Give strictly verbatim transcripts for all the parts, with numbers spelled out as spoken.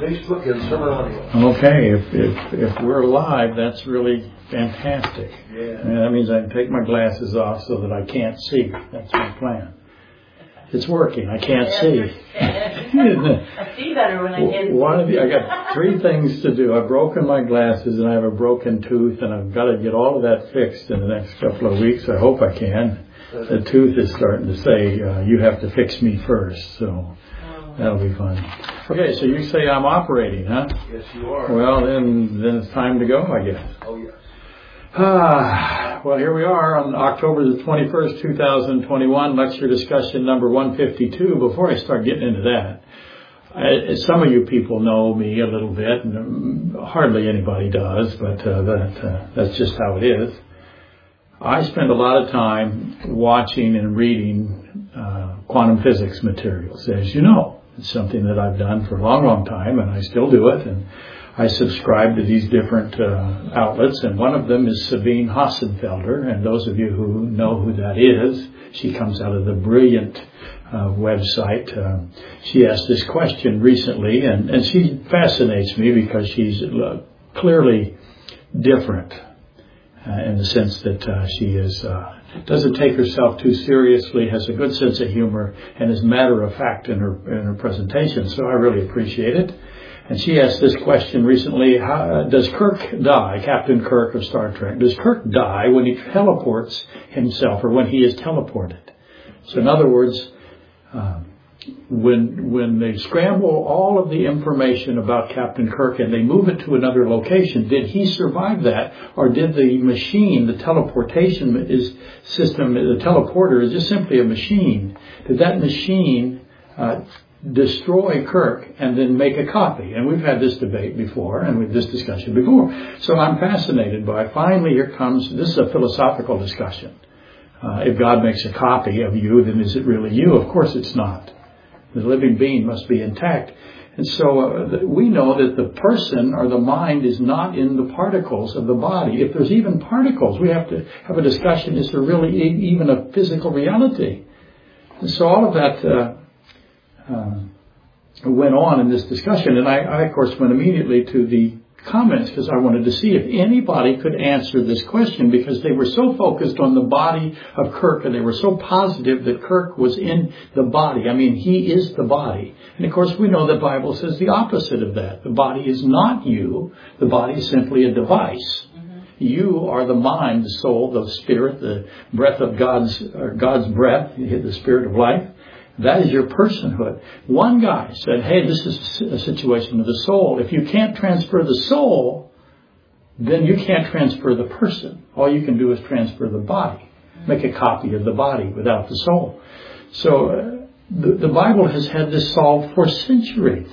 Facebook and Sermon Audio. Okay, if, if if we're live, that's really fantastic. Yeah. And that means I can take my glasses off so that I can't see. That's my plan. It's working. I can't see. I see better when I can't see. One of the, I got three things to do. I've broken my glasses and I have a broken tooth, and I've got to get all of that fixed in the next couple of weeks. I hope I can. The tooth is starting to say, uh, you have to fix me first, so that'll be fun. Okay, so you say I'm operating, huh? Yes, you are. Well, then, then it's time to go, I guess. Oh, yes. Ah, well, here we are on October the twenty-first, two thousand twenty-one, lecture discussion number one fifty-two. Before I start getting into that, I, some of you people know me a little bit, and hardly anybody does, but uh, that uh, that's just how it is. I spend a lot of time watching and reading uh, quantum physics materials, as you know. It's something that I've done for a long, long time, and I still do it. And I subscribe to these different uh, outlets, and one of them is Sabine Hossenfelder. And those of you who know who that is, she comes out of the brilliant uh, website. Um, she asked this question recently, and, and she fascinates me because she's uh, clearly different. Uh, in the sense that uh, she is uh, doesn't take herself too seriously, has a good sense of humor, and is matter of fact in her in her presentation. So I really appreciate it. And she asked this question recently: how, uh, Does Kirk die? Captain Kirk of Star Trek. Does Kirk die when he teleports himself, or when he is teleported? So in other words, uh, when when they scramble all of the information about Captain Kirk and they move it to another location, did he survive that, or did the machine, the teleportation is system, the teleporter is just simply a machine? Did that machine uh, destroy Kirk and then make a copy? And we've had this debate before, and we've this discussion before. So I'm fascinated by. Finally, here comes. This is a philosophical discussion. Uh, if God makes a copy of you, then is it really you? Of course, it's not. The living being must be intact. And so uh, we know that the person or the mind is not in the particles of the body. If there's even particles, we have to have a discussion, is there really e- even a physical reality? And so all of that uh, uh, went on in this discussion. And I, I, of course, went immediately to the comments because I wanted to see if anybody could answer this question, because they were so focused on the body of Kirk, and they were so positive that Kirk was in the body. I mean, he is the body. And of course, we know the Bible says the opposite of that. The body is not you. The body is simply a device. Mm-hmm. You are the mind, the soul, the spirit, the breath of God's, or God's breath, the spirit of life. That is your personhood. One guy said, hey, this is a situation of the soul. If you can't transfer the soul, then you can't transfer the person. All you can do is transfer the body. Make a copy of the body without the soul. So uh, the, the Bible has had this solved for centuries.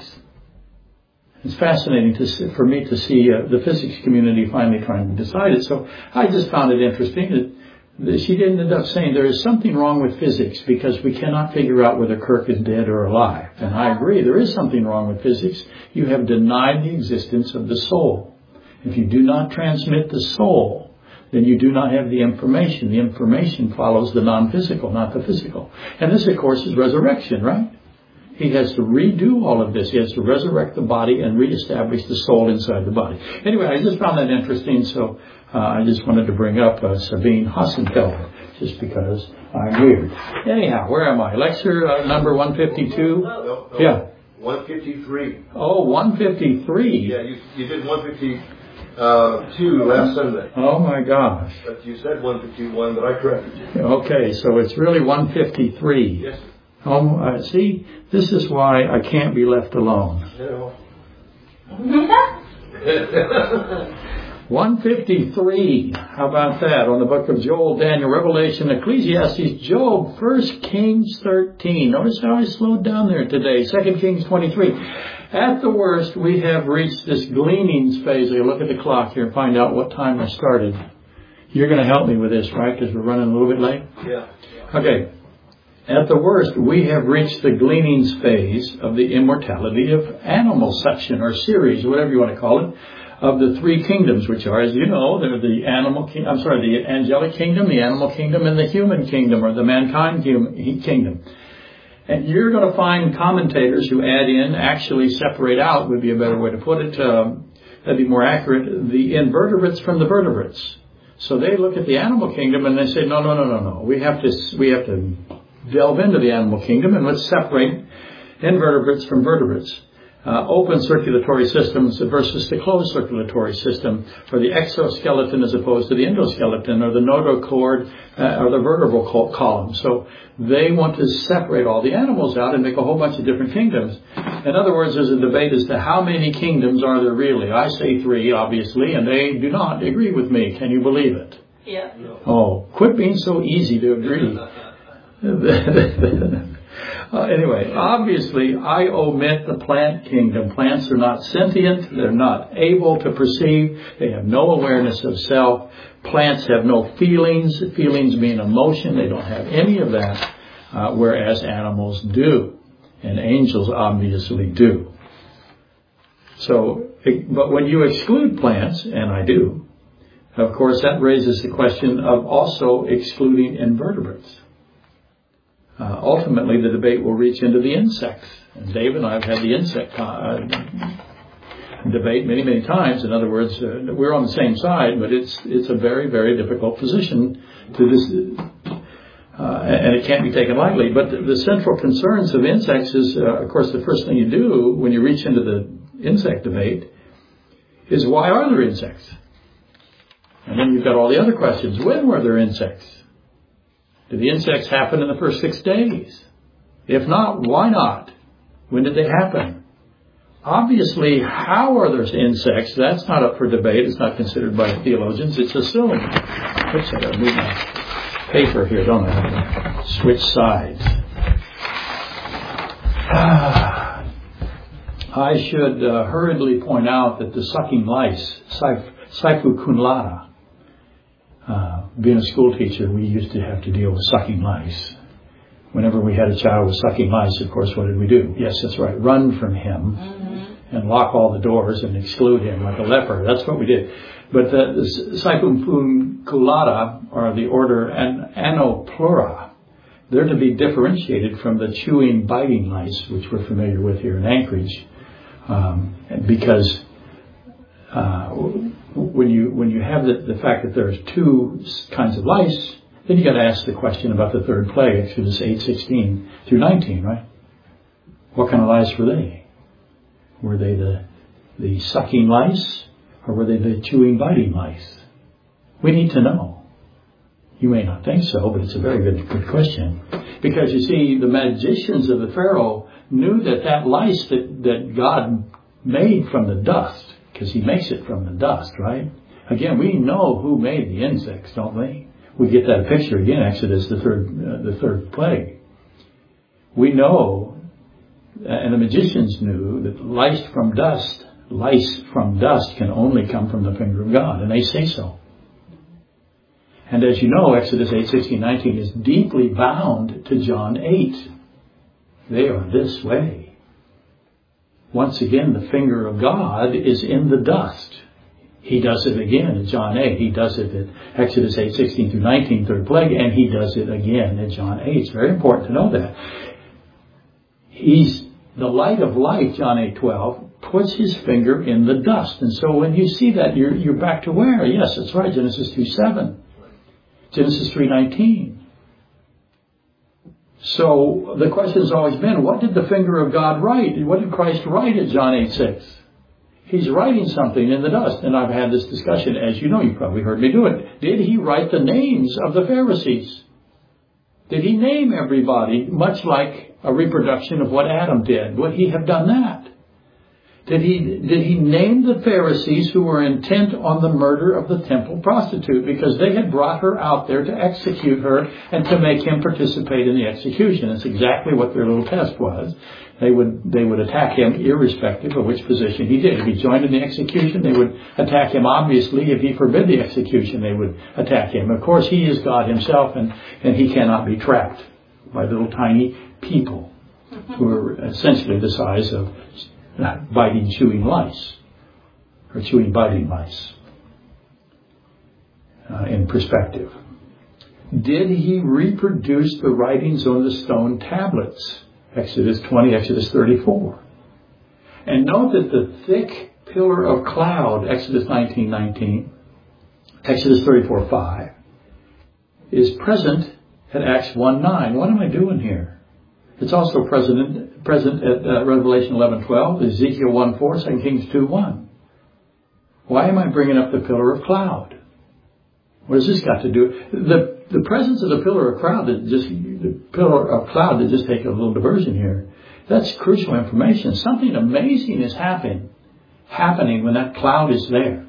It's fascinating to see, for me to see uh, the physics community finally trying to decide it. So I just found it interesting that she didn't end up saying there is something wrong with physics because we cannot figure out whether Kirk is dead or alive. And I agree, there is something wrong with physics. You have denied the existence of the soul. If you do not transmit the soul, then you do not have the information. The information follows the non-physical, not the physical. And this, of course, is resurrection, right? He has to redo all of this. He has to resurrect the body and reestablish the soul inside the body. Anyway, I just found that interesting, so uh, I just wanted to bring up uh, Sabine Hossenfelder, just because I'm weird. Anyhow, where am I? Lecture uh, number one fifty-two? No, no. Yeah. one fifty-three. Oh, one fifty-three. Yeah, you, you did one fifty-two last Sunday. Oh, my gosh. But you said one fifty-one, but I corrected you. Okay, so it's really one fifty-three. Yes, sir. Oh, uh, see, this is why I can't be left alone. one fifty-three. How about that? On the book of Joel, Daniel, Revelation, Ecclesiastes, Job, First Kings thirteen. Notice how I slowed down there today. Second Kings twenty-three. At the worst, we have reached this gleanings phase. I look at the clock here and find out what time I started. You're going to help me with this, right? Because we're running a little bit late? Yeah. Okay. At the worst, we have reached the gleanings phase of the immortality of animal section or series, or whatever you want to call it, of the three kingdoms, which are, as you know, they're the animal king- I'm sorry, the angelic kingdom, the animal kingdom, and the human kingdom, or the mankind kingdom. And you're going to find commentators who add in, actually separate out, would be a better way to put it, um, that'd be more accurate, the invertebrates from the vertebrates. So they look at the animal kingdom and they say, no, no, no, no, no. We have to, we have to delve into the animal kingdom and let's separate invertebrates from vertebrates. Uh, open circulatory systems versus the closed circulatory system, or the exoskeleton as opposed to the endoskeleton, or the notochord uh, or the vertebral col- column. So they want to separate all the animals out and make a whole bunch of different kingdoms. In other words, there's a debate as to how many kingdoms are there really. I say three, obviously, and they do not agree with me. Can you believe it? Yeah. Oh, quit being so easy to agree. Uh, anyway, obviously, I omit the plant kingdom. Plants are not sentient. They're not able to perceive. They have no awareness of self. Plants have no feelings. Feelings mean emotion. They don't have any of that, uh, whereas animals do. And angels obviously do. So, but when you exclude plants, and I do, of course, that raises the question of also excluding invertebrates. Uh, ultimately, the debate will reach into the insects. And Dave and I have had the insect uh, debate many, many times. In other words, uh, we're on the same side, but it's it's a very, very difficult position to this, uh, and it can't be taken lightly. But the, the central concerns of insects is, uh, of course, the first thing you do when you reach into the insect debate is, why are there insects? And then you've got all the other questions. When were there insects? Did the insects happen in the first six days? If not, why not? When did they happen? Obviously, how are there insects? That's not up for debate. It's not considered by the theologians. It's assumed. Oops, I gotta move my paper here, don't I? I have to switch sides. I should uh, hurriedly point out that the sucking lice, Saifu Kunlata, Uh, being a school teacher, we used to have to deal with sucking lice. Whenever we had a child with sucking lice, of course, what did we do? Yes, that's right. Run from him mm-hmm. and lock all the doors and exclude him like a leper. That's what we did. But the, the Saipunculata, or the order An- Anoplura, they're to be differentiated from the chewing, biting lice, which we're familiar with here in Anchorage, um, because uh, When you when you have the, the fact that there's two kinds of lice, then you got to ask the question about the third plague, Exodus eight sixteen through nineteen, right? What kind of lice were they? Were they the the sucking lice, or were they the chewing, biting lice? We need to know. You may not think so, but it's a very good good question, because you see, the magicians of the Pharaoh knew that that lice that that God made from the dust. Because he makes it from the dust, right? Again, we know who made the insects, don't we? We get that picture again, Exodus, the third, uh, the third plague. We know, and the magicians knew, that lice from dust, lice from dust can only come from the finger of God, and they say so. And as you know, Exodus eight sixteen nineteen is deeply bound to John eight. They are this way. Once again, the finger of God is in the dust. He does it again in John eight. He does it at Exodus eight sixteen through nineteen, third plague, and he does it again at John eight. It's very important to know that. He's the light of life, John eight twelve, puts his finger in the dust. And so when you see that, you're, you're back to where? Yes, that's right, Genesis two seven. Genesis three nineteen. So the question has always been, what did the finger of God write? What did Christ write at John eight six? He's writing something in the dust. And I've had this discussion, as you know, you probably heard me do it. Did he write the names of the Pharisees? Did he name everybody, much like a reproduction of what Adam did? Would he have done that? Did he, did he name the Pharisees who were intent on the murder of the temple prostitute, because they had brought her out there to execute her and to make him participate in the execution? That's exactly what their little test was. They would, they would attack him irrespective of which position he did. If he joined in the execution, they would attack him. Obviously, if he forbid the execution, they would attack him. Of course, he is God himself, and, and he cannot be trapped by little tiny people who are essentially the size of biting, chewing lice, or chewing, biting lice, uh, in perspective. Did he reproduce the writings on the stone tablets Exodus twenty, Exodus thirty-four. And note that the thick pillar of cloud, Exodus nineteen nineteen, Exodus thirty-four five, is present at Acts one nine. What am I doing here? It's also present, present at uh, Revelation eleven twelve, Ezekiel one four, Second Kings two one. Why am I bringing up the pillar of cloud? What has this got to do? The the presence of the pillar of cloud that just the pillar of cloud to just take a little diversion here. That's crucial information. Something amazing is happening happening when that cloud is there.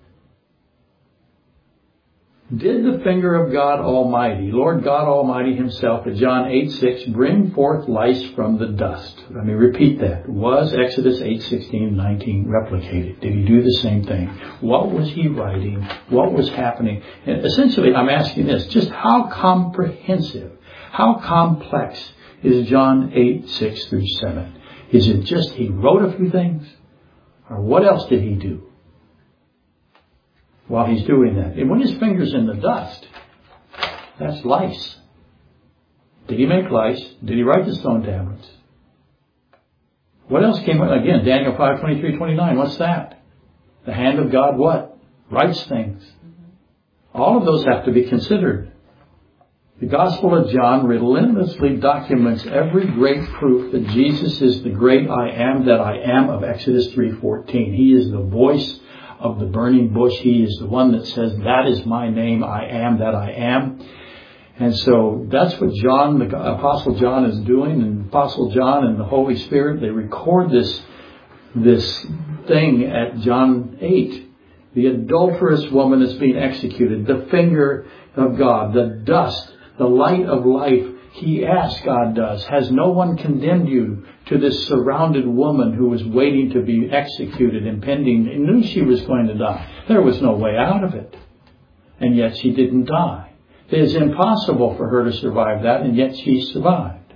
Did the finger of God Almighty, Lord God Almighty Himself, at John eight six, bring forth lice from the dust? Let me repeat that. Was Exodus eight sixteen and nineteen replicated? Did He do the same thing? What was He writing? What was happening? And essentially, I'm asking this, just how comprehensive, how complex is John eight six through seven? Is it just He wrote a few things? Or what else did He do while He's doing that? And when His finger's in the dust, that's lice. Did He make lice? Did He write the stone tablets? What else came? Again, Daniel five twenty-three twenty-nine. What's that? The hand of God what? Writes things. All of those have to be considered. The Gospel of John relentlessly documents every great proof that Jesus is the great I am that I am of Exodus three fourteen. He is the voice of the burning bush. He is the one that says, that is my name, I am that I am. And so that's what John, the Apostle John, is doing. And Apostle John and the Holy Spirit, they record this, this thing at John eight. The adulterous woman is being executed. The finger of God, the dust, the light of life. He asks, God does, has no one condemned you to this surrounded woman who was waiting to be executed, impending, and knew she was going to die? There was no way out of it. And yet she didn't die. It is impossible for her to survive that, and yet she survived.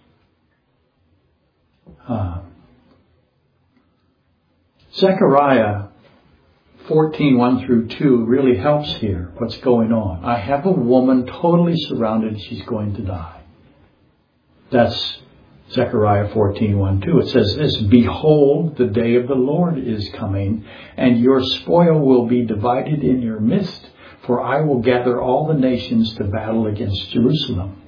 Uh, Zechariah fourteen, one through two really helps here what's going on. I have a woman totally surrounded. She's going to die. That's Zechariah fourteen, one, two. It says this, behold, the day of the Lord is coming, and your spoil will be divided in your midst, for I will gather all the nations to battle against Jerusalem.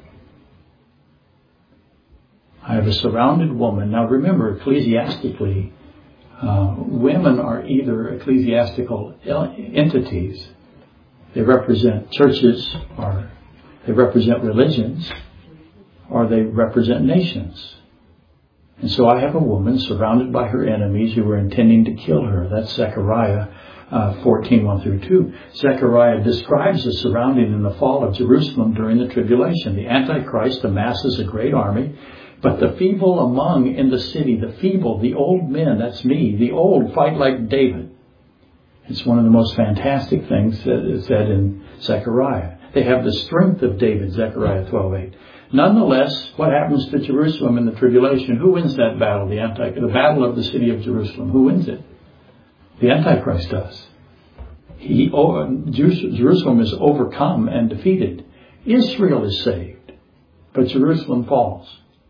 I have a surrounded woman. Now remember, ecclesiastically, uh, women are either ecclesiastical entities. They represent churches, or they represent religions, or they represent nations. And so I have a woman surrounded by her enemies who are intending to kill her. That's Zechariah uh, fourteen, one through two. Zechariah describes the surrounding and the fall of Jerusalem during the tribulation. The Antichrist amasses a great army, but the feeble among in the city, the feeble, the old men, that's me, the old fight like David. It's one of the most fantastic things that is said in Zechariah. They have the strength of David, Zechariah twelve eight. Nonetheless, what happens to Jerusalem in the tribulation? Who wins that battle? The anti, the battle of the city of Jerusalem. Who wins it? The Antichrist does. He, Jerusalem is overcome and defeated. Israel is saved, but Jerusalem falls.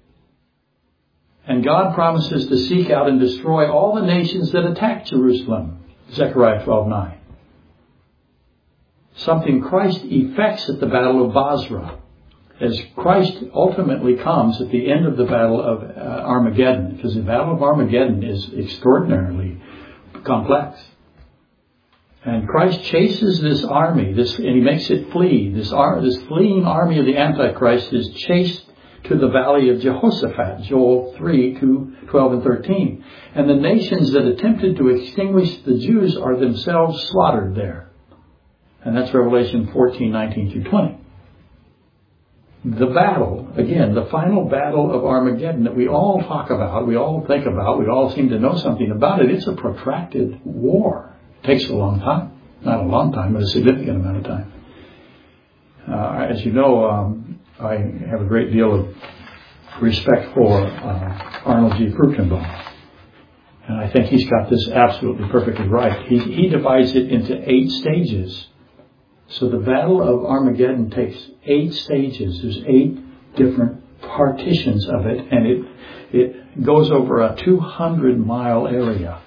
And God promises to seek out and destroy all the nations that attack Jerusalem. Zechariah twelve nine. Something Christ effects at the battle of Basra, as Christ ultimately comes at the end of the battle of uh, Armageddon, because the battle of Armageddon is extraordinarily complex. And Christ chases this army, this, and He makes it flee. This, ar- this fleeing army of the Antichrist is chased to the valley of Jehoshaphat, Joel three, two, twelve and thirteen. And the nations that attempted to extinguish the Jews are themselves slaughtered there. And that's Revelation fourteen, nineteen through twenty. The battle, again, the final battle of Armageddon that we all talk about, we all think about, we all seem to know something about it. It's a protracted war. It takes a long time. Not a long time, but a significant amount of time. Uh, as you know, um, I have a great deal of respect for uh, Arnold G. Fruchtenbaum. And I think he's got this absolutely perfectly right. He, he divides it into eight stages. So the Battle of Armageddon takes eight stages. There's eight different partitions of it, and it it goes over a two hundred mile area.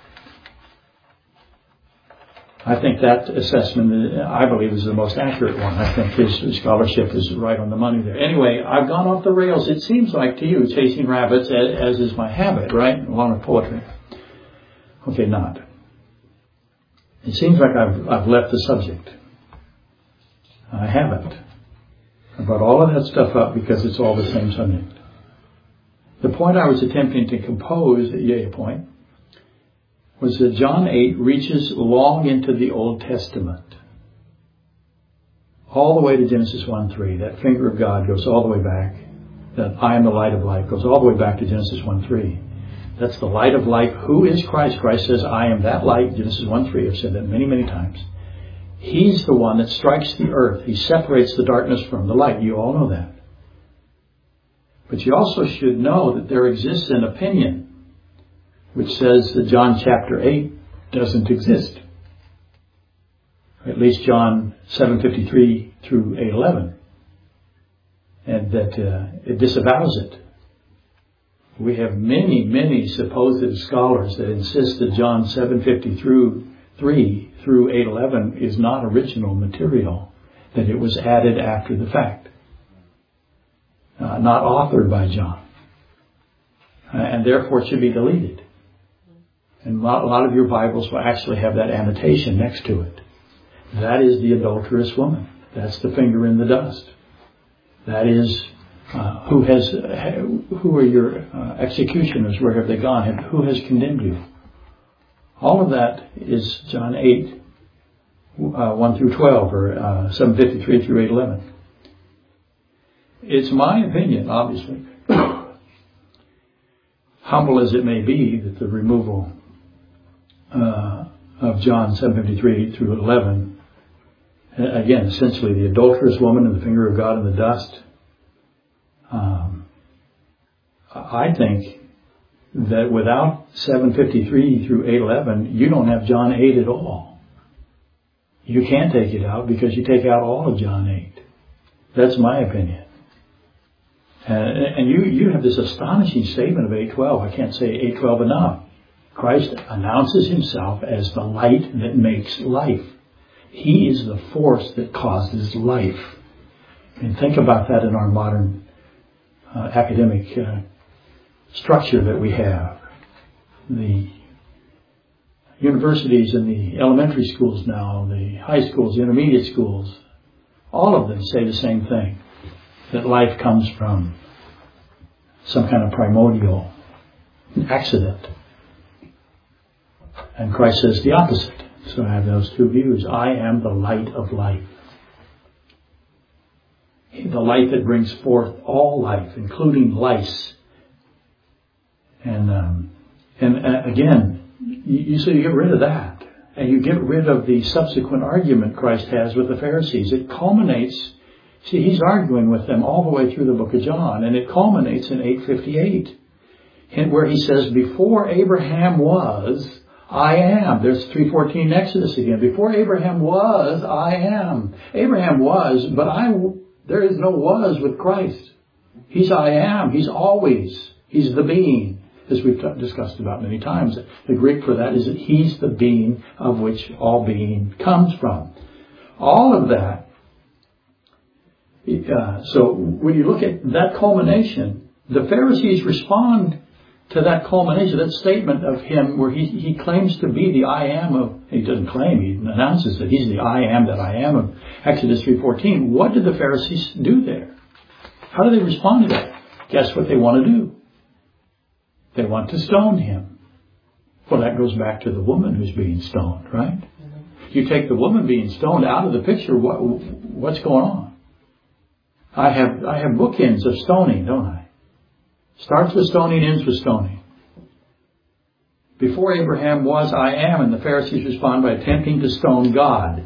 I think that assessment, I believe, is the most accurate one. I think his scholarship is right on the money there. Anyway, I've gone off the rails, it seems like to you, chasing rabbits, as is my habit, right? Along with poetry. Okay, not. It seems like I've, I've left the subject. I haven't. I brought all of that stuff up because it's all the same subject. The point I was attempting to compose, yea, a point, was that John eight reaches long into the Old Testament. All the way to Genesis one three. That finger of God goes all the way back. That I am the light of life goes all the way back to Genesis one three. That's the light of life. Who is Christ? Christ says, I am that light. Genesis one three. I've said that many, many times. He's the one that strikes the earth. He separates the darkness from the light. You all know that. But you also should know that there exists an opinion which says that John chapter eight doesn't exist. At least John seven fifty-three through eight eleven. And that uh, it disavows it. We have many, many supposed scholars that insist that John seven fifty-three through eight eleven is not original material, that it was added after the fact, uh, not authored by John, uh, and therefore it should be deleted. And a lot, a lot of your Bibles will actually have that annotation next to it. That is the adulterous woman. That's the finger in the dust. That is uh, who has who are your uh, executioners? Where have they gone? Who has condemned you? All of that is John eight, uh, one through twelve, or uh, seven fifty-three through eight eleven. It's my opinion, obviously, humble as it may be, that the removal uh, of John seven fifty-three through eleven, again, essentially the adulterous woman and the finger of God in the dust, um, I think that without seven fifty-three through eight eleven, you don't have John eight at all. You can't take it out because you take out all of John eight. That's my opinion. Uh, and you, you have this astonishing statement of eight twelve. I can't say eight twelve enough. Christ announces himself as the light that makes life. He is the force that causes life. And think about that in our modern uh, academic uh, structure that we have. The universities and the elementary schools now, the high schools, the intermediate schools, all of them say the same thing. That life comes from some kind of primordial accident. And Christ says the opposite. So I have those two views. I am the light of life. The light that brings forth all life, including lice. And um, and uh, again, you, you so you get rid of that. And you get rid of the subsequent argument Christ has with the Pharisees. It culminates, see, he's arguing with them all the way through the book of John. And it culminates in eight fifty-eight. And where he says, before Abraham was, I am. There's three fourteen Exodus again. Before Abraham was, I am. Abraham was, but I, there is no was with Christ. He's I am. He's always. He's the being, as we've t- discussed about many times. The Greek for that is that he's the being of which all being comes from. All of that. Uh, so when you look at that culmination, the Pharisees respond to that culmination, that statement of him where he, he claims to be the I am of, he doesn't claim, he announces that he's the I am that I am of Exodus three fourteen. What did the Pharisees do there? How do they respond to that? Guess what they want to do? They want to stone him. Well, that goes back to the woman who's being stoned, right? Mm-hmm. You take the woman being stoned out of the picture, what, what's going on? I have, I have bookends of stoning, don't I? Starts with stoning, ends with stoning. Before Abraham was, I am, and the Pharisees respond by attempting to stone God.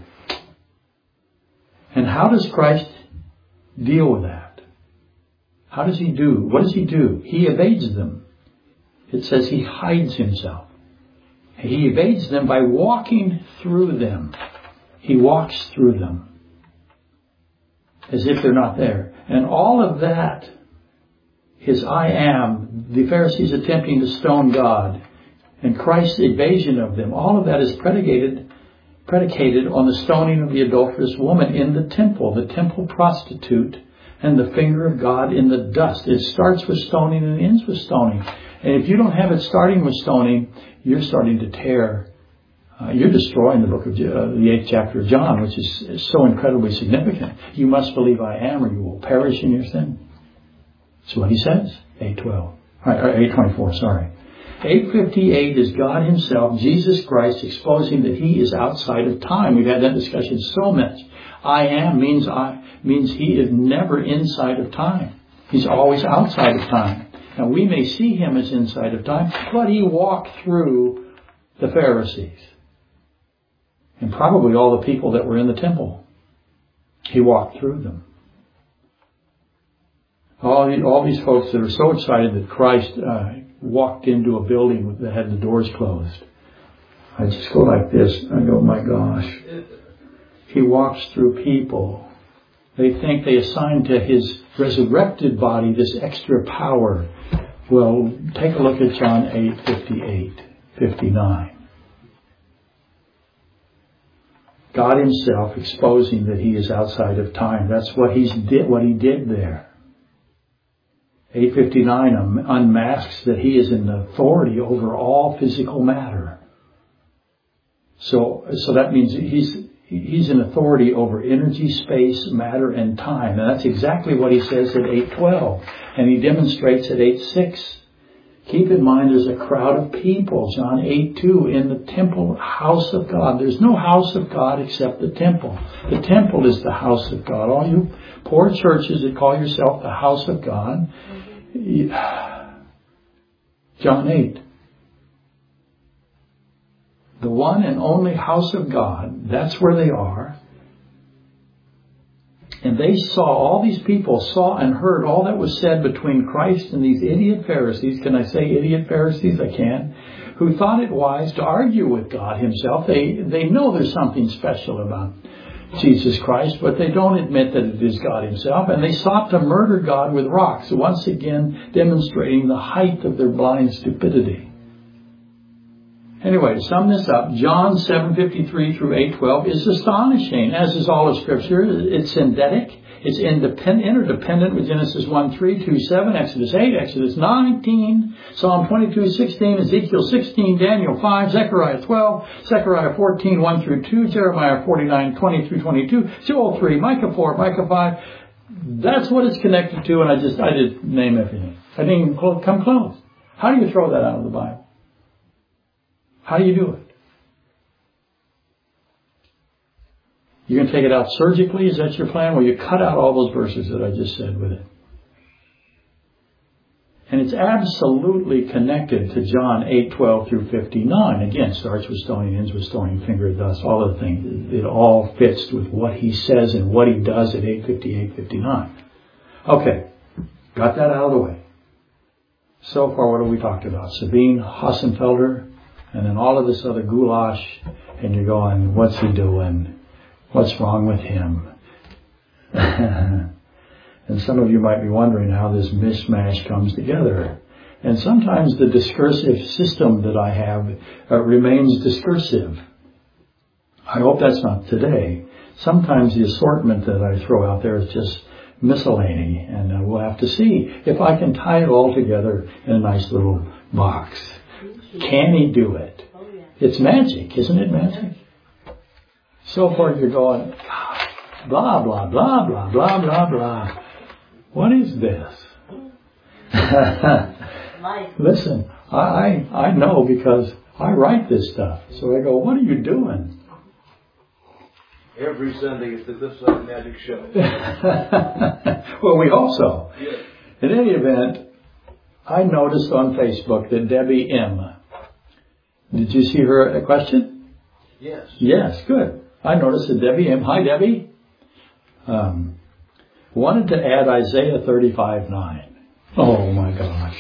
And how does Christ deal with that? How does he do? What does he do? He evades them. It says he hides himself. He evades them by walking through them. He walks through them as if they're not there. And all of that his I am, the Pharisees attempting to stone God, and Christ's evasion of them, all of that is predicated predicated on the stoning of the adulterous woman in the temple, the temple prostitute, and the finger of God in the dust. It starts with stoning and ends with stoning. And if you don't have it starting with stoning, you're starting to tear. Uh, you're destroying the book of uh, the eighth chapter of John, which is, is so incredibly significant. You must believe I am, or you will perish in your sin. That's what he says. eight twelve, or eight twenty-four. Sorry. eight fifty-eight is God Himself, Jesus Christ, exposing that He is outside of time. We've had that discussion so much. I am means I means He is never inside of time. He's always outside of time. Now we may see Him as inside of time, but He walked through the Pharisees and probably all the people that were in the temple. He walked through them. All, the, all these folks that are so excited that Christ uh, walked into a building that had the doors closed. I just go like this. I go, my gosh. He walks through people. They think they assign to His resurrected body this extra power. Well, take a look at John eight fifty-eight, fifty-nine. God Himself exposing that He is outside of time. That's what He's did. What He did there. eight fifty-nine unmasks that He is in authority over all physical matter. So, so that means He's He's in authority over energy, space, matter, and time. And that's exactly what He says at eight twelve. And He demonstrates at eight six. Keep in mind there's a crowd of people, John eight two, in the temple house of God. There's no house of God except the temple. The temple is the house of God. All you poor churches that call yourself the house of God. John eight. The one and only house of God, that's where they are. And they saw, all these people saw and heard all that was said between Christ and these idiot Pharisees. Can I say idiot Pharisees? I can. Who thought it wise to argue with God Himself. They, they know there's something special about Jesus Christ, but they don't admit that it is God Himself. And they sought to murder God with rocks, once again demonstrating the height of their blind stupidity. Anyway, to sum this up, John seven fifty-three through eight twelve is astonishing, as is all of Scripture. It's synthetic. It's independent, interdependent with Genesis one three, two seven, Exodus eight, Exodus nineteen, Psalm twenty-two sixteen, Ezekiel sixteen, Daniel five, Zechariah twelve, Zechariah fourteen, one through two, Jeremiah forty-nine, twenty through twenty-two, Joel three, Micah four, Micah five. That's what it's connected to, and I just, I didn't name everything. I didn't even come close. How do you throw that out of the Bible? How do you do it? You're going to take it out surgically? Is that your plan? Well, you cut out all those verses that I just said with it. And it's absolutely connected to John eight twelve through fifty-nine. Again, starts with stoning, ends with stoning, finger of dust, all of the things. It all fits with what He says and what He does at eight fifty-eight, fifty-nine. Okay, got that out of the way. So far, what have we talked about? Sabine Hossenfelder. And then all of this other goulash, and you're going, what's he doing? What's wrong with him? And some of you might be wondering how this mishmash comes together. And sometimes the discursive system that I have uh, remains discursive. I hope that's not today. Sometimes the assortment that I throw out there is just miscellany, and uh, we'll have to see if I can tie it all together in a nice little box. Can He do it? It's magic, isn't it magic? So far you're going, blah, blah, blah, blah, blah, blah, blah. What is this? Listen, I, I, I know because I write this stuff. So I go, what are you doing? Every Sunday it's the This Like Magic show. Well, we hope so. Yes. In any event, I noticed on Facebook that Debbie M. Did you see her question? Yes. Yes, good. I noticed that Debbie M. Hi, Debbie. Um, wanted to add Isaiah thirty-five nine. Oh, my gosh.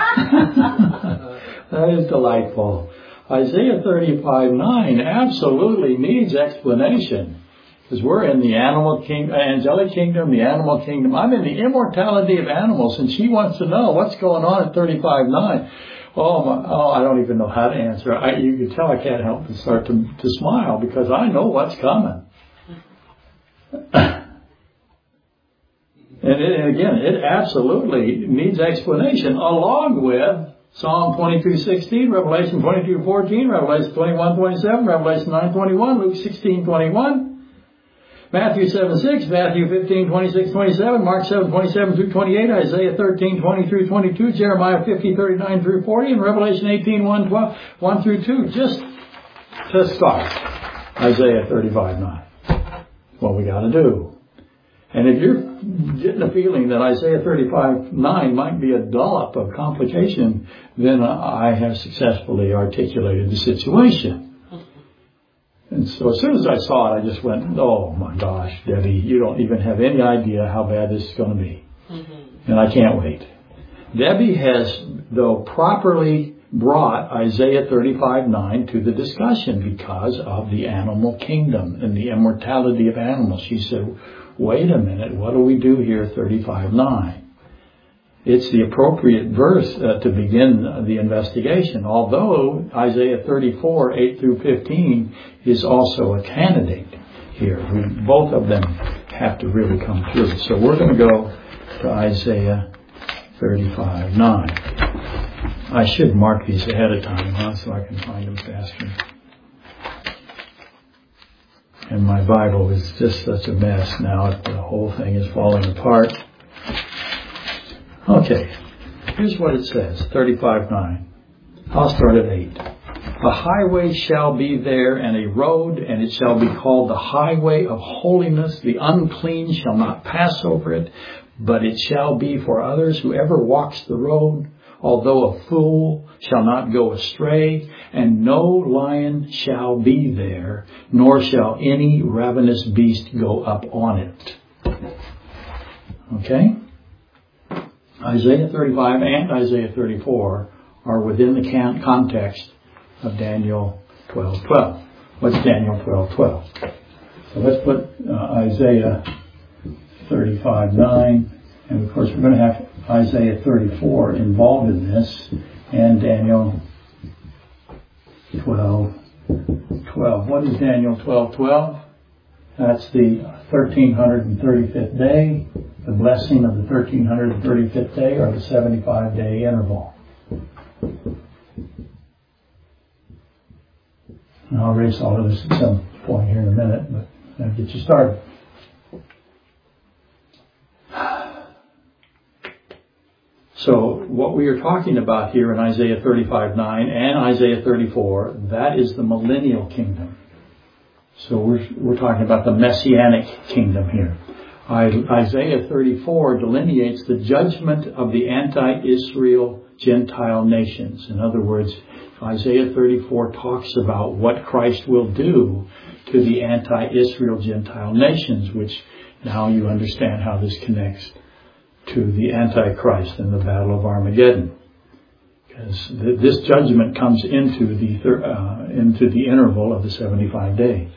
That is delightful. Isaiah thirty-five nine absolutely needs explanation. Because we're in the animal kingdom, angelic kingdom, the animal kingdom. I'm in the immortality of animals, and she wants to know what's going on at thirty-five nine. Oh, my, oh, I don't even know how to answer. I, you can tell I can't help but start to, to smile because I know what's coming. and, it, and again, it absolutely needs explanation along with Psalm twenty-two sixteen, Revelation twenty-two fourteen, Revelation twenty-one twenty-seven, Revelation nine twenty-one, Luke sixteen twenty-one. Matthew seven six, Matthew fifteen twenty-six twenty-seven, Mark seven twenty-seven through twenty-eight, Isaiah thirteen twenty through twenty-two, Jeremiah fifty thirty-nine through forty, and Revelation eighteen one twelve, one through two. Just to start, Isaiah thirty-five nine. What we got to do. And if you're getting a feeling that Isaiah thirty-five nine might be a dollop of complication, then I have successfully articulated the situation. And so as soon as I saw it, I just went, oh my gosh, Debbie, you don't even have any idea how bad this is going to be. Mm-hmm. And I can't wait. Debbie has, though, properly brought Isaiah thirty-five nine to the discussion because of the animal kingdom and the immortality of animals. She said, wait a minute, what do we do here at thirty-five nine? It's the appropriate verse uh, to begin the investigation, although Isaiah thirty-four, eight through fifteen is also a candidate here. We, both of them have to really come through. So we're going to go to Isaiah thirty-five nine. I should mark these ahead of time, huh, so I can find them faster. And my Bible is just such a mess now. The whole thing is falling apart. Okay, here's what it says, thirty-five nine. I'll start at eight. A highway shall be there, and a road, and it shall be called the highway of holiness. The unclean shall not pass over it, but it shall be for others. Whoever walks the road, although a fool, shall not go astray, and no lion shall be there, nor shall any ravenous beast go up on it. Okay? Isaiah thirty-five and Isaiah thirty-four are within the context of Daniel twelve twelve. What's Daniel twelve twelve? So let's put uh, Isaiah thirty-five nine, and of course we're going to have Isaiah thirty-four involved in this, and Daniel twelve twelve. What is Daniel twelve twelve? That's the thirteen thirty-fifth day, the blessing of the thirteen thirty-fifth day, or the seventy-five day interval. And I'll erase all of this at some point here in a minute, but that'll get you started. So what we are talking about here in Isaiah thirty-five nine and Isaiah thirty-four, that is the millennial kingdom. So we're we're talking about the messianic kingdom here. Isaiah thirty-four delineates the judgment of the anti-Israel Gentile nations. In other words, Isaiah thirty-four talks about what Christ will do to the anti-Israel Gentile nations, which now you understand how this connects to the Antichrist and the Battle of Armageddon. Because th- this judgment comes into the thir- uh, into the interval of the seventy-five days.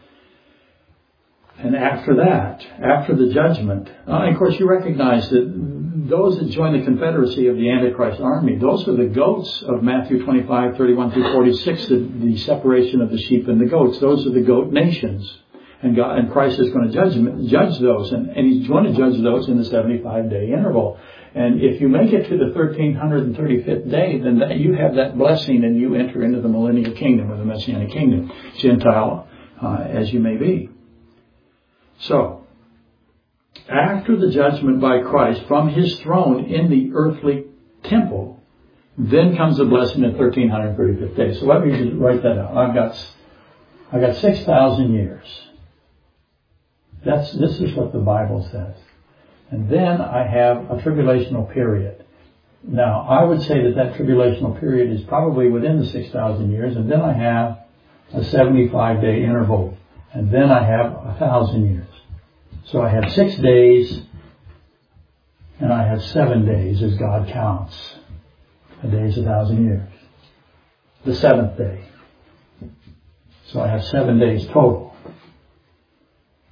And after that, after the judgment, uh, and of course you recognize that those that join the confederacy of the Antichrist army, those are the goats of Matthew twenty-five, thirty-one through forty-six, the, the separation of the sheep and the goats. Those are the goat nations. And God, and Christ is going to judge judge those, and, and He's going to judge those in the seventy-five day interval. And if you make it to the thirteen thirty-fifth day, then that, you have that blessing, and you enter into the millennial kingdom or the Messianic kingdom, Gentile uh, as you may be. So, after the judgment by Christ from His throne in the earthly temple, then comes the blessing of thirteen thirty-fifth day. So let me just write that out. I've got I've got six thousand years. That's, this is what the Bible says. And then I have a tribulational period. Now, I would say that that tribulational period is probably within the six thousand years. And then I have a seventy-five day interval. And then I have a thousand years. So I have six days. And I have seven days as God counts. A day is a thousand years. The seventh day. So I have seven days total.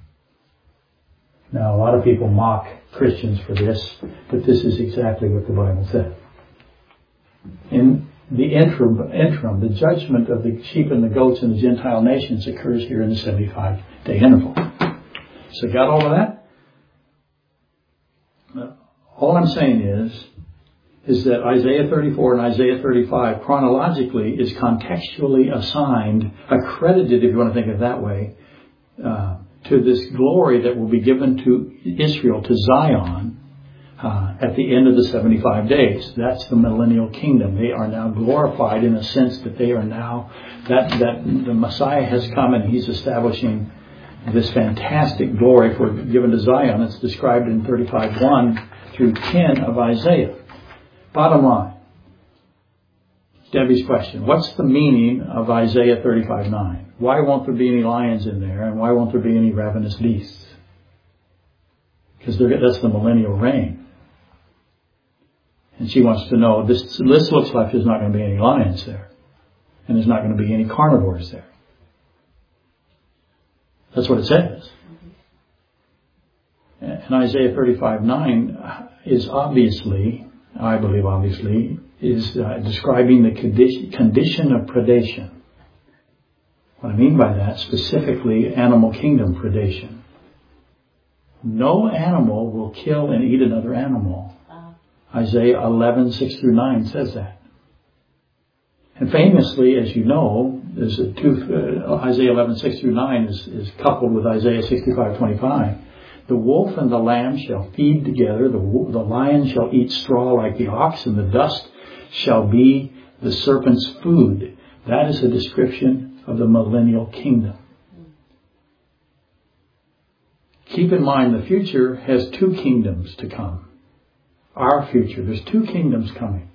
people mock Christians for this, but this is exactly what the Bible says. In the interim, interim, the judgment of the sheep and the goats and the Gentile nations occurs here in the seventy-five day interval. So got all of that? All I'm saying is, is that Isaiah thirty-four and Isaiah thirty-five chronologically is contextually assigned, accredited, if you want to think of it that way, uh, to this glory that will be given to Israel, to Zion, uh, at the end of the seventy-five days. That's the millennial kingdom. They are now glorified in a sense that they are now, that, that the Messiah has come and He's establishing this fantastic glory for given to Zion. It's described in thirty-five one through ten of Isaiah. Bottom line, Debbie's question, what's the meaning of Isaiah thirty-five nine? Why won't there be any lions in there, and why won't there be any ravenous beasts? Because that's the millennial reign. And she wants to know, this, this looks like there's not going to be any lions there, and there's not going to be any carnivores there. That's what it says. And Isaiah thirty-five nine is obviously, I believe obviously, is uh, describing the condition, condition of predation. What I mean by that, specifically animal kingdom predation. No animal will kill and eat another animal. Isaiah eleven six through nine says that. And famously, as you know, there's a two, uh, Isaiah eleven six through nine is, is coupled with Isaiah sixty-five twenty-five. The wolf and the lamb shall feed together. The, the lion shall eat straw like the ox, and the dust shall be the serpent's food. That is a description of the millennial kingdom. Keep in mind, the future has two kingdoms to come. Our future. There's two kingdoms coming.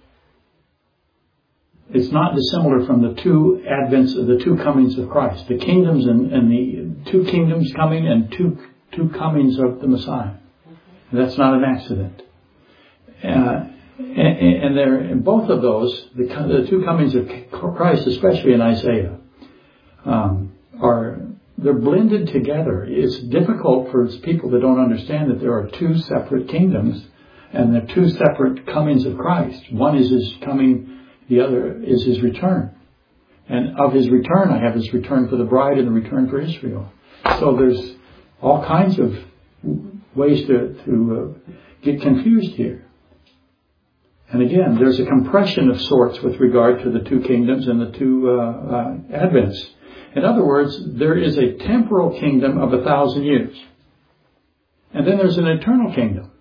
It's not dissimilar from the two advents, the two comings of Christ. The kingdoms and, and the two kingdoms coming and two two comings of the Messiah. That's not an accident. Uh, and, and there, in both of those, the, the two comings of Christ, especially in Isaiah, um, are they're blended together. It's difficult for people that don't understand that there are two separate kingdoms and there are two separate comings of Christ. One is His coming, the other is His return. And of His return, I have His return for the bride and the return for Israel. So there's all kinds of ways to, to uh, get confused here. And again, there's a compression of sorts with regard to the two kingdoms and the two uh, uh, advents. In other words, there is a temporal kingdom of a thousand years. And then there's an eternal kingdom.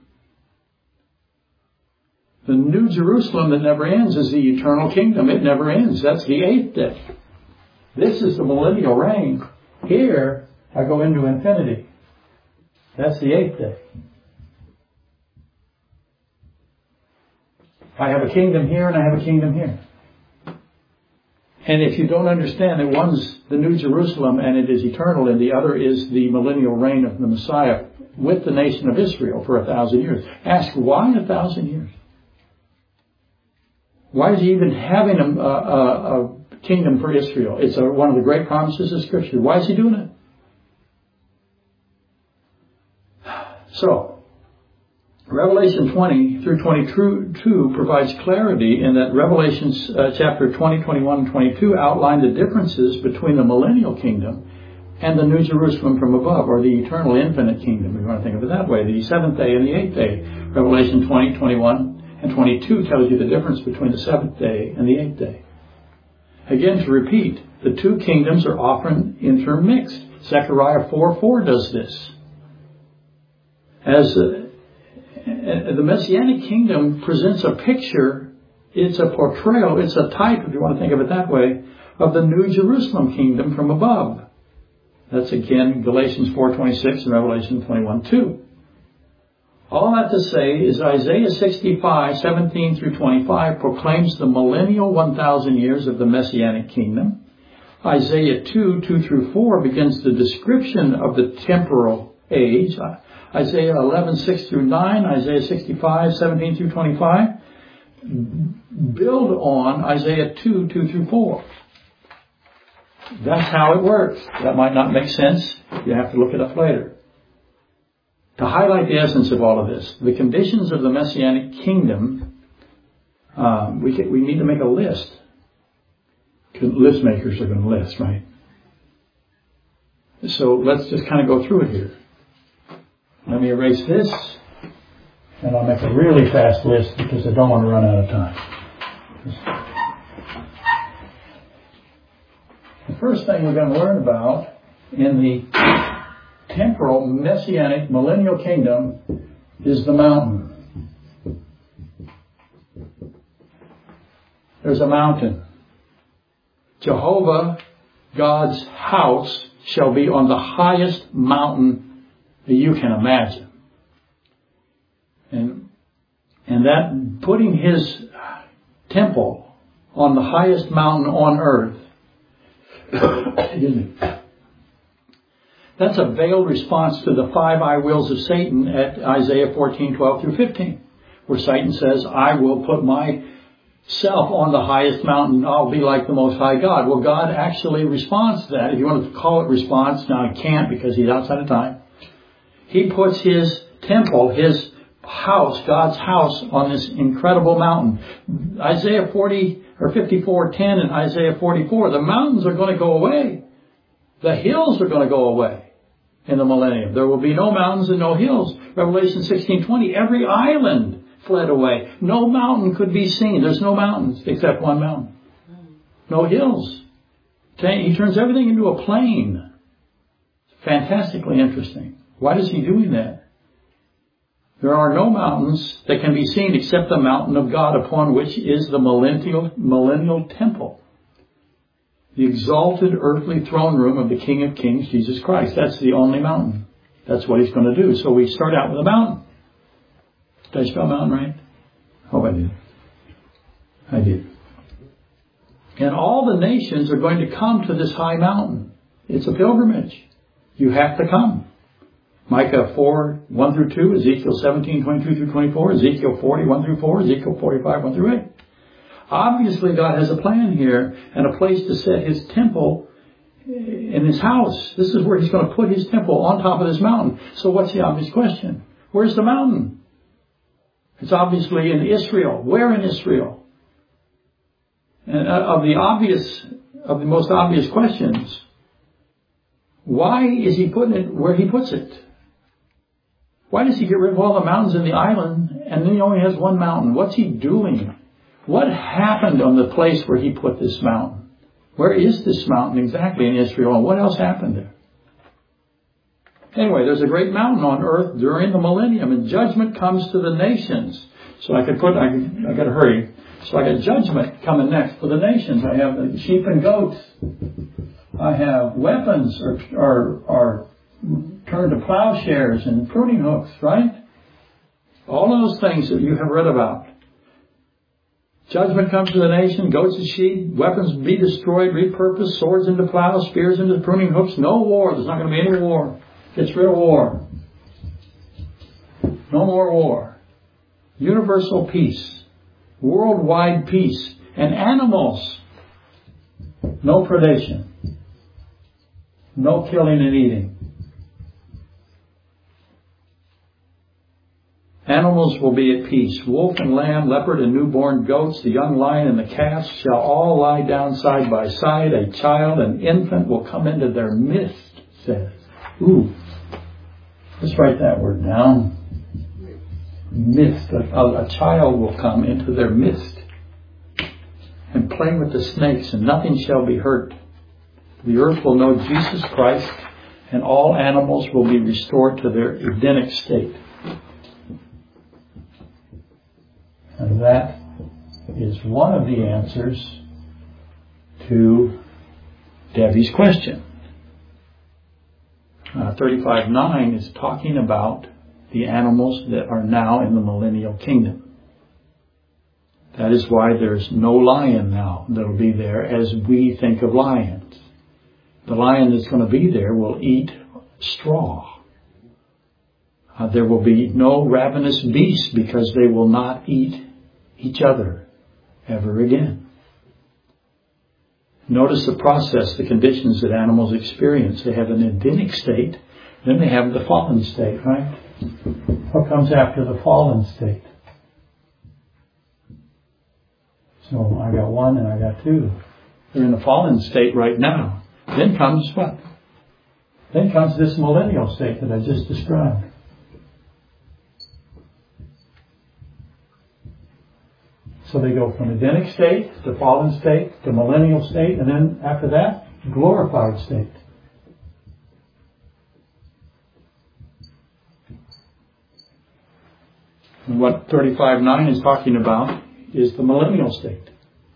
The New Jerusalem that never ends is the eternal kingdom. It never ends. That's the eighth day. This is the millennial reign. Here, I go into infinity. That's the eighth day. I have a kingdom here and I have a kingdom here. And if you don't understand that one's the New Jerusalem and it is eternal and the other is the millennial reign of the Messiah with the nation of Israel for a thousand years, ask why a thousand years? Why is He even having a, a, a kingdom for Israel? It's a, one of the great promises of Scripture. Why is He doing it? So, Revelation twenty through twenty-two provides clarity in that Revelation uh, chapter twenty, twenty-one, and twenty-two outline the differences between the millennial kingdom and the New Jerusalem from above, or the eternal infinite kingdom, if you want to think of it that way, the seventh day and the eighth day. Revelation twenty, twenty-one, and twenty-two tells you the difference between the seventh day and the eighth day. Again, to repeat, the two kingdoms are often intermixed. Zechariah four four does this. As uh, the Messianic kingdom presents a picture, it's a portrayal, it's a type, if you want to think of it that way, of the New Jerusalem kingdom from above. That's again Galatians four twenty-six and Revelation twenty-one two. All that to say is Isaiah sixty-five seventeen through twenty-five proclaims the millennial one thousand years of the Messianic kingdom. Isaiah two two through four begins the description of the temporal age. Isaiah eleven six through nine, Isaiah sixty-five seventeen through twenty-five build on Isaiah two two through four. That's how it works. That might not make sense. You have to look it up later. to highlight the essence of all of this, the conditions of the Messianic kingdom, uh, we can, we need to make a list. List makers are going to list, right? So let's just kind of go through it here. Let me erase this, and I'll make a really fast list because I don't want to run out of time. The first thing we're going to learn about in the temporal, messianic, millennial kingdom is the mountain. There's a mountain. Jehovah, God's house, shall be on the highest mountain that you can imagine. And, and that putting his temple on the highest mountain on earth, excuse me, that's a veiled response to the five I wills of Satan at Isaiah fourteen, twelve through fifteen, where Satan says, I will put myself on the highest mountain. I'll be like the Most High God. Well, God actually responds to that. If you want to call it response, now he can't because he's outside of time. He puts his temple, his house, God's house, on this incredible mountain. Isaiah forty or fifty-four ten and Isaiah forty-four, the mountains are going to go away. The hills are going to go away. In the millennium, there will be no mountains and no hills. Revelation sixteen twenty, every island fled away. No mountain could be seen. There's no mountains except one mountain. No hills. He turns everything into a plain. Fantastically interesting. Why is he doing that? There are no mountains that can be seen except the mountain of God, upon which is the millennial, millennial temple. The exalted earthly throne room of the King of Kings, Jesus Christ. That's the only mountain. That's what he's going to do. So we start out with a mountain. Did I spell mountain right? Oh, I did. I did. And all the nations are going to come to this high mountain. It's a pilgrimage. You have to come. Micah four, one through two, Ezekiel seventeen, twenty-two through twenty-four, Ezekiel forty, one through four, Ezekiel forty-five, one through eight. Obviously, God has a plan here and a place to set his temple in his house. This is where he's going to put his temple on top of this mountain. So what's the obvious question? Where's the mountain? It's obviously in Israel. Where in Israel? And of the obvious, of the most obvious questions, why is he putting it where he puts it? Why does he get rid of all the mountains in the island and then he only has one mountain? What's he doing? What happened on the place where he put this mountain? Where is this mountain exactly in Israel? And what else happened there? Anyway, there's a great mountain on earth during the millennium, and judgment comes to the nations. So I could put, I, I got to hurry. So I got judgment coming next for the nations. I have sheep and goats. I have weapons are, are, are turned to plowshares and pruning hooks, right? All of those things that you have read about. Judgment comes to the nation, goats and sheep, weapons be destroyed, repurposed, swords into plows, spears into pruning hooks. No war. There's not going to be any war. Gets rid of war. No more war. Universal peace. Worldwide peace. And animals. No predation. No killing and eating. Animals will be at peace. Wolf and lamb, leopard and newborn goats, the young lion and the calf shall all lie down side by side. A child, an infant will come into their midst, says. Ooh. Let's write that word down. Midst. A, a, a child will come into their midst and play with the snakes, and nothing shall be hurt. The earth will know Jesus Christ, and all animals will be restored to their Edenic state. And that is one of the answers to Debbie's question. Uh, thirty-five nine is talking about the animals that are now in the millennial kingdom. That is why there's no lion now that will be there as we think of lions. The lion that's going to be there will eat straw. Uh, there will be no ravenous beasts because they will not eat each other ever again. Notice the process, the conditions that animals experience. They have an Edenic state, then they have the fallen state, right? What comes after the fallen state? So I got one and I got two. They're in the fallen state right now. Then comes what? Then comes this millennial state that I just described. So they go from Edenic state to fallen state to millennial state, and then after that, glorified state. And what thirty-five nine is talking about is the millennial state.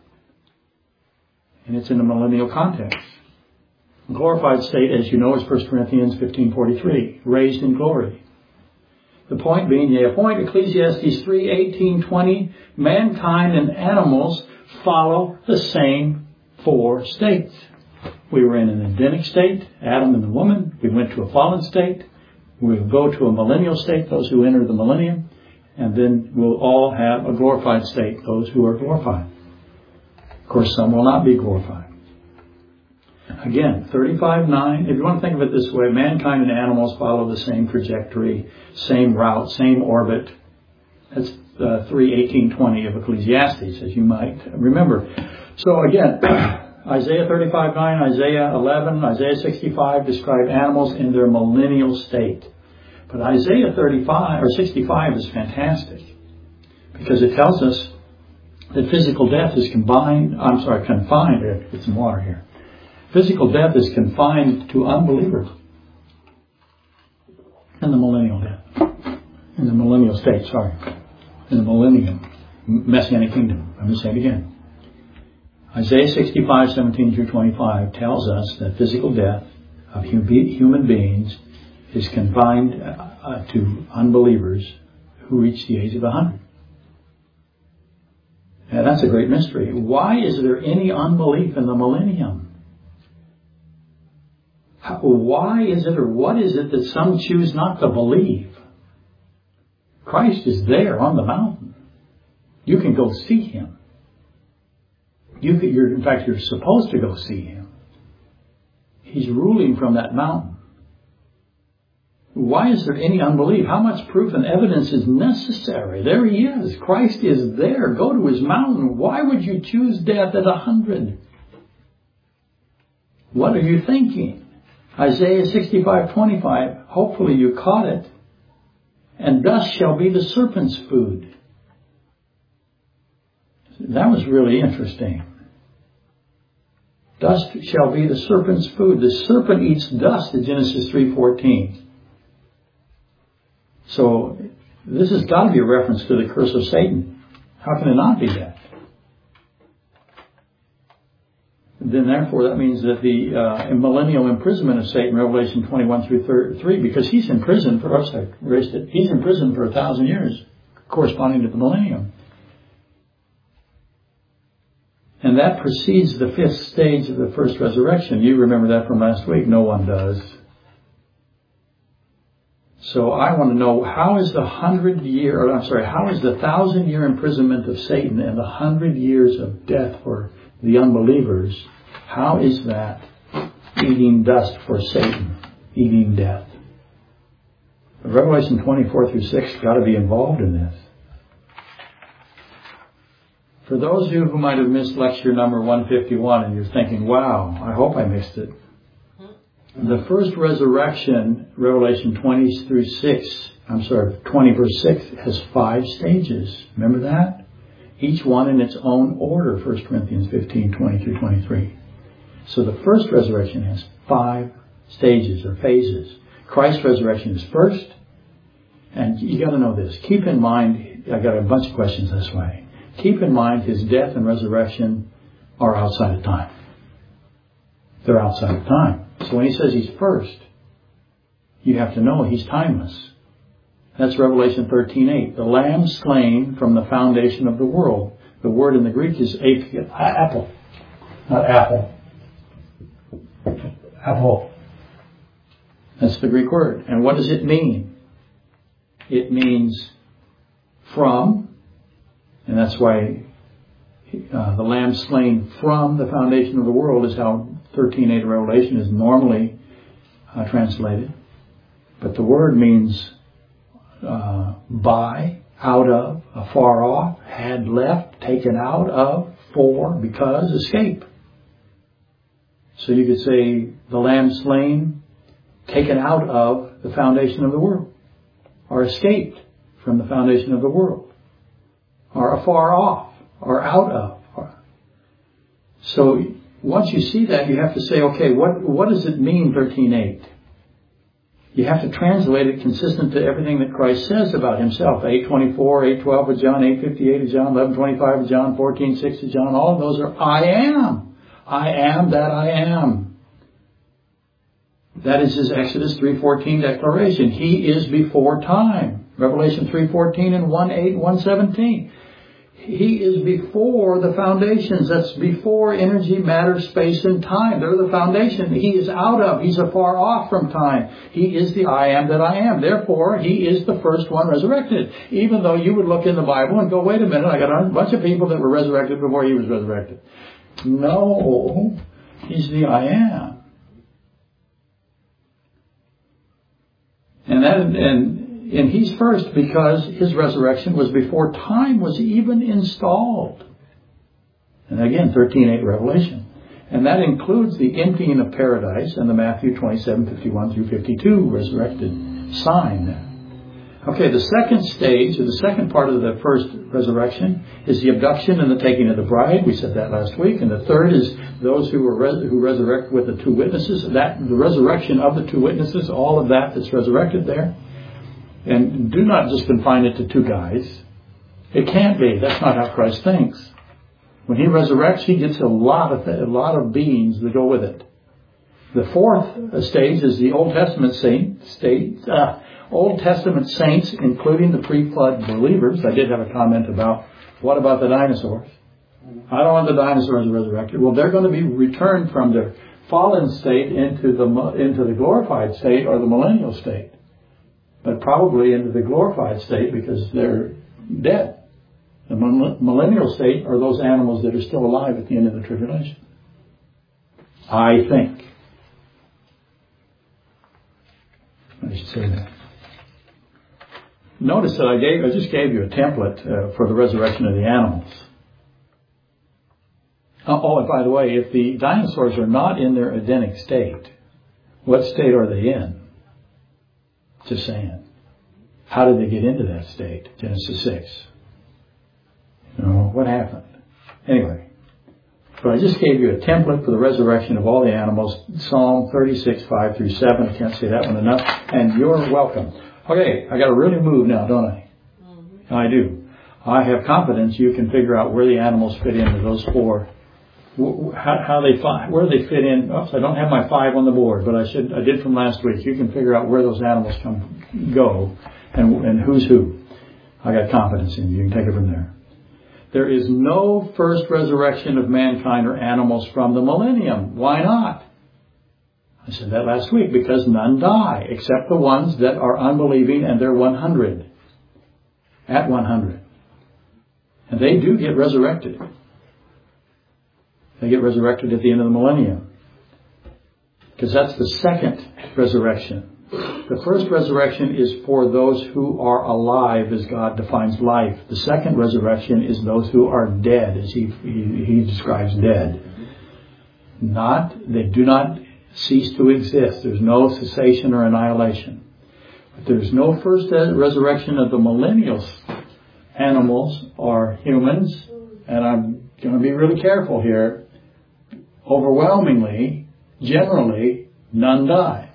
And it's in the millennial context. Glorified state, as you know, is First Corinthians fifteen forty-three, raised in glory. The point being, they appoint Ecclesiastes three eighteen twenty, mankind and animals follow the same four states. We were in an Edenic state, Adam and the woman. We went to a fallen state. We'll go to a millennial state, those who enter the millennium. And then we'll all have a glorified state, those who are glorified. Of course, some will not be glorified. Again, thirty-five nine, if you want to think of it this way, mankind and animals follow the same trajectory, same route, same orbit. That's uh, three eighteen twenty of Ecclesiastes, as you might remember. So again, Isaiah thirty-five nine, Isaiah eleven, Isaiah sixty-five describe animals in their millennial state. But Isaiah thirty-five or sixty-five is fantastic because it tells us that physical death is combined, I'm sorry, confined, get some water here. Physical death is confined to unbelievers in the millennial death, in the millennial state, sorry, in the millennium, Messianic kingdom. I'm going to say it again. Isaiah sixty-five, seventeen through twenty-five tells us that physical death of human beings is confined uh, to unbelievers who reach the age of one hundred. And that's a great mystery. Why is there any unbelief in the millennium? How, why is it, or what is it that some choose not to believe? Christ is there on the mountain. You can go see Him. You can, you're, in fact, you're supposed to go see Him. He's ruling from that mountain. Why is there any unbelief? How much proof and evidence is necessary? There He is. Christ is there. Go to His mountain. Why would you choose death at a hundred? What are you thinking? Isaiah sixty-five twenty-five, hopefully you caught it. And dust shall be the serpent's food. That was really interesting. Dust shall be the serpent's food. The serpent eats dust in Genesis three fourteen. So this has got to be a reference to the curse of Satan. How can it not be that? Then therefore that means that the uh, millennial imprisonment of Satan, Revelation twenty-one through thirty-three, because he's in prison for, oops, I erased it, he's in prison for a thousand years, corresponding to the millennium. And that precedes the fifth stage of the first resurrection. You remember that from last week. No one does. So I want to know, how is the hundred year, or I'm sorry, how is the thousand year imprisonment of Satan and the hundred years of death for the unbelievers, how is that eating dust for Satan, eating death? Revelation twenty-four through six got to be involved in this. For those of you who might have missed lecture number one fifty-one and you're thinking, wow, I hope I missed it. The first resurrection, Revelation twenty through six, I'm sorry, twenty verse six, has five stages. Remember that? Each one in its own order, First Corinthians fifteen, twenty through twenty-three. So the first resurrection has five stages or phases. Christ's resurrection is first. And you got to know this. Keep in mind, I got a bunch of questions this way. Keep in mind His death and resurrection are outside of time. They're outside of time. So when He says He's first, you have to know He's timeless. That's Revelation thirteen eight. The Lamb slain from the foundation of the world. The word in the Greek is apple. Not apple. Apple. That's the Greek word. And what does it mean? It means from, and that's why uh, the Lamb slain from the foundation of the world is how thirteen eight of Revelation is normally uh, translated. But the word means uh, by, out of, afar off, had left, taken out of, for, because, escape. So you could say the lamb slain, taken out of the foundation of the world, or escaped from the foundation of the world, or afar off, or out of. So once you see that, you have to say, okay, what what does it mean, thirteen eight? You have to translate it consistent to everything that Christ says about himself. eight twenty-four, eight twelve of John, eight fifty-eight of John, eleven twenty-five of John, fourteen six of John. All of those are I am. I am that I am. That is his Exodus three fourteen declaration. He is before time. Revelation three fourteen and one eight, one seventeen. He is before the foundations. That's before energy, matter, space, and time. They're the foundation. He is out of. He's afar off from time. He is the I am that I am. Therefore, he is the first one resurrected. Even though you would look in the Bible and go, wait a minute, I got a bunch of people that were resurrected before he was resurrected. No, he's the I am. And that, and And he's first because his resurrection was before time was even installed. And again, thirteen eight Revelation. And that includes the emptying of paradise and the Matthew twenty-seven fifty-one through fifty-two resurrected sign. Okay, the second stage, or the second part of the first resurrection, is the abduction and the taking of the bride. We said that last week. And the third is those who were res- who resurrect with the two witnesses. That the resurrection of the two witnesses, all of that that's resurrected there. And do not just confine it to two guys. It can't be. That's not how Christ thinks. When he resurrects, he gets a lot of th- a lot of beings that go with it. The fourth stage is the Old Testament saint state. Uh, Old Testament saints, including the pre-flood believers. I did have a comment about what about the dinosaurs? I don't want the dinosaurs resurrected. Well, they're going to be returned from their fallen state into the into the glorified state or the millennial state. But probably into the glorified state because they're dead. The millennial state are those animals that are still alive at the end of the tribulation. I think. I should say that. Notice that I gave, I just gave you a template uh, for the resurrection of the animals. Oh, oh, and by the way, if the dinosaurs are not in their Edenic state, what state are they in? Just saying. How did they get into that state? Genesis six. You know, what happened? Anyway. So I just gave you a template for the resurrection of all the animals. Psalm thirty-six, five through seven. I can't say that one enough. And you're welcome. Okay, I got to really move now, don't I? Mm-hmm. I do. I have confidence you can figure out where the animals fit into those four. How, how they where they fit in. Oops, I don't have my five on the board, but I should. I did from last week. You can figure out where those animals come go, and and who's who. I got confidence in you. You can take it from there. There is no first resurrection of mankind or animals from the millennium. Why not? I said that last week because none die except the ones that are unbelieving, and they're one hundred at one hundred, and they do get resurrected. They get resurrected at the end of the millennium. Because that's the second resurrection. The first resurrection is for those who are alive as God defines life. The second resurrection is those who are dead as he, he, he describes dead. Not, they do not cease to exist. There's no cessation or annihilation. But there's no first resurrection of the millennial animals or humans. And I'm going to be really careful here. Overwhelmingly, generally, none die.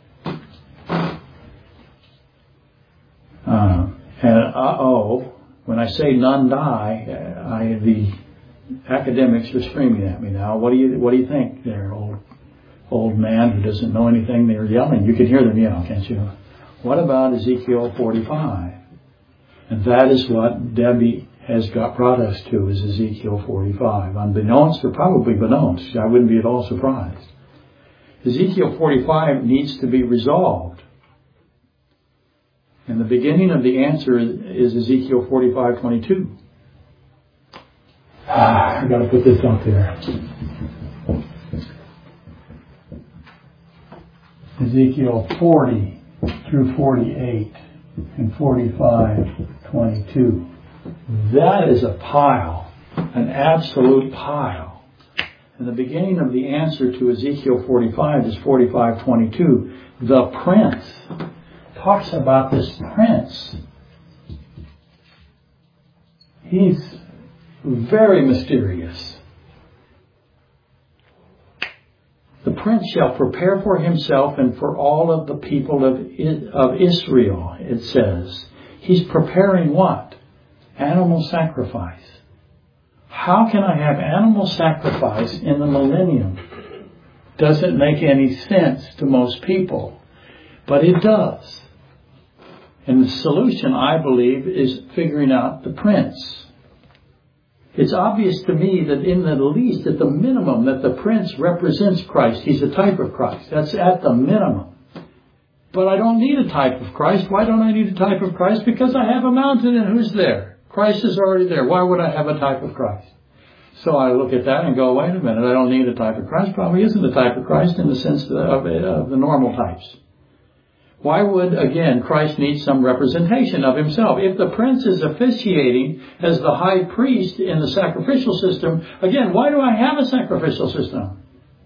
Uh, and uh-oh, when I say none die, I, the academics are screaming at me now. What do you what do you think there, old old man who doesn't know anything? They're yelling. You can hear them yell, can't you? What about Ezekiel forty-five? And that is what Debbie has got brought us to, is Ezekiel forty-five. Unbeknownst, or probably beknownst, I wouldn't be at all surprised. Ezekiel forty-five needs to be resolved. And the beginning of the answer is Ezekiel forty-five twenty-two. Ah, I've got to put this up there. Ezekiel forty through forty-eight. and forty-five twenty-two. That is a pile, an absolute pile. And the beginning of the answer to Ezekiel forty-five is forty-five twenty-two. The prince talks about this prince. He's very mysterious. The prince shall prepare for himself and for all of the people of of Israel, it says. He's preparing what? Animal sacrifice. How can I have animal sacrifice in the millennium? Doesn't make any sense to most people. But it does. And the solution, I believe, is figuring out the prince. It's obvious to me that in the least, at the minimum, that the prince represents Christ. He's a type of Christ. That's at the minimum. But I don't need a type of Christ. Why don't I need a type of Christ? Because I have a mountain, and who's there? Christ is already there. Why would I have a type of Christ? So I look at that and go, wait a minute, I don't need a type of Christ. Probably isn't a type of Christ in the sense of, of the normal types. Why would, again, Christ need some representation of himself? If the prince is officiating as the high priest in the sacrificial system, again, why do I have a sacrificial system?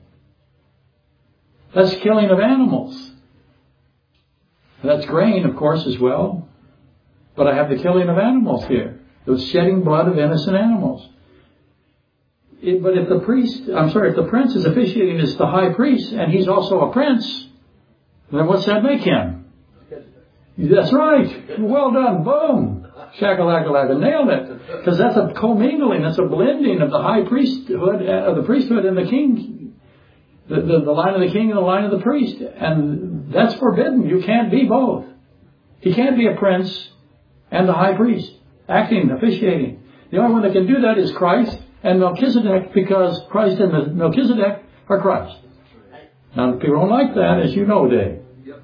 That's killing of animals. That's grain, of course, as well. But I have the killing of animals here. The shedding blood of innocent animals. It, but if the priest, I'm sorry, if the prince is officiating as the high priest, and he's also a prince, then what's that make him? That's right. Well done. Boom. Shakalaka-laka. Nailed it. Because that's a commingling. That's a blending of the high priesthood, of the priesthood and the king. The, the, the line of the king and the line of the priest. And that's forbidden. You can't be both. He can't be a prince and the high priest. Acting, officiating. The only one that can do that is Christ and Melchizedek, because Christ and the Melchizedek are Christ. Now, people don't like that, as you know, Dave.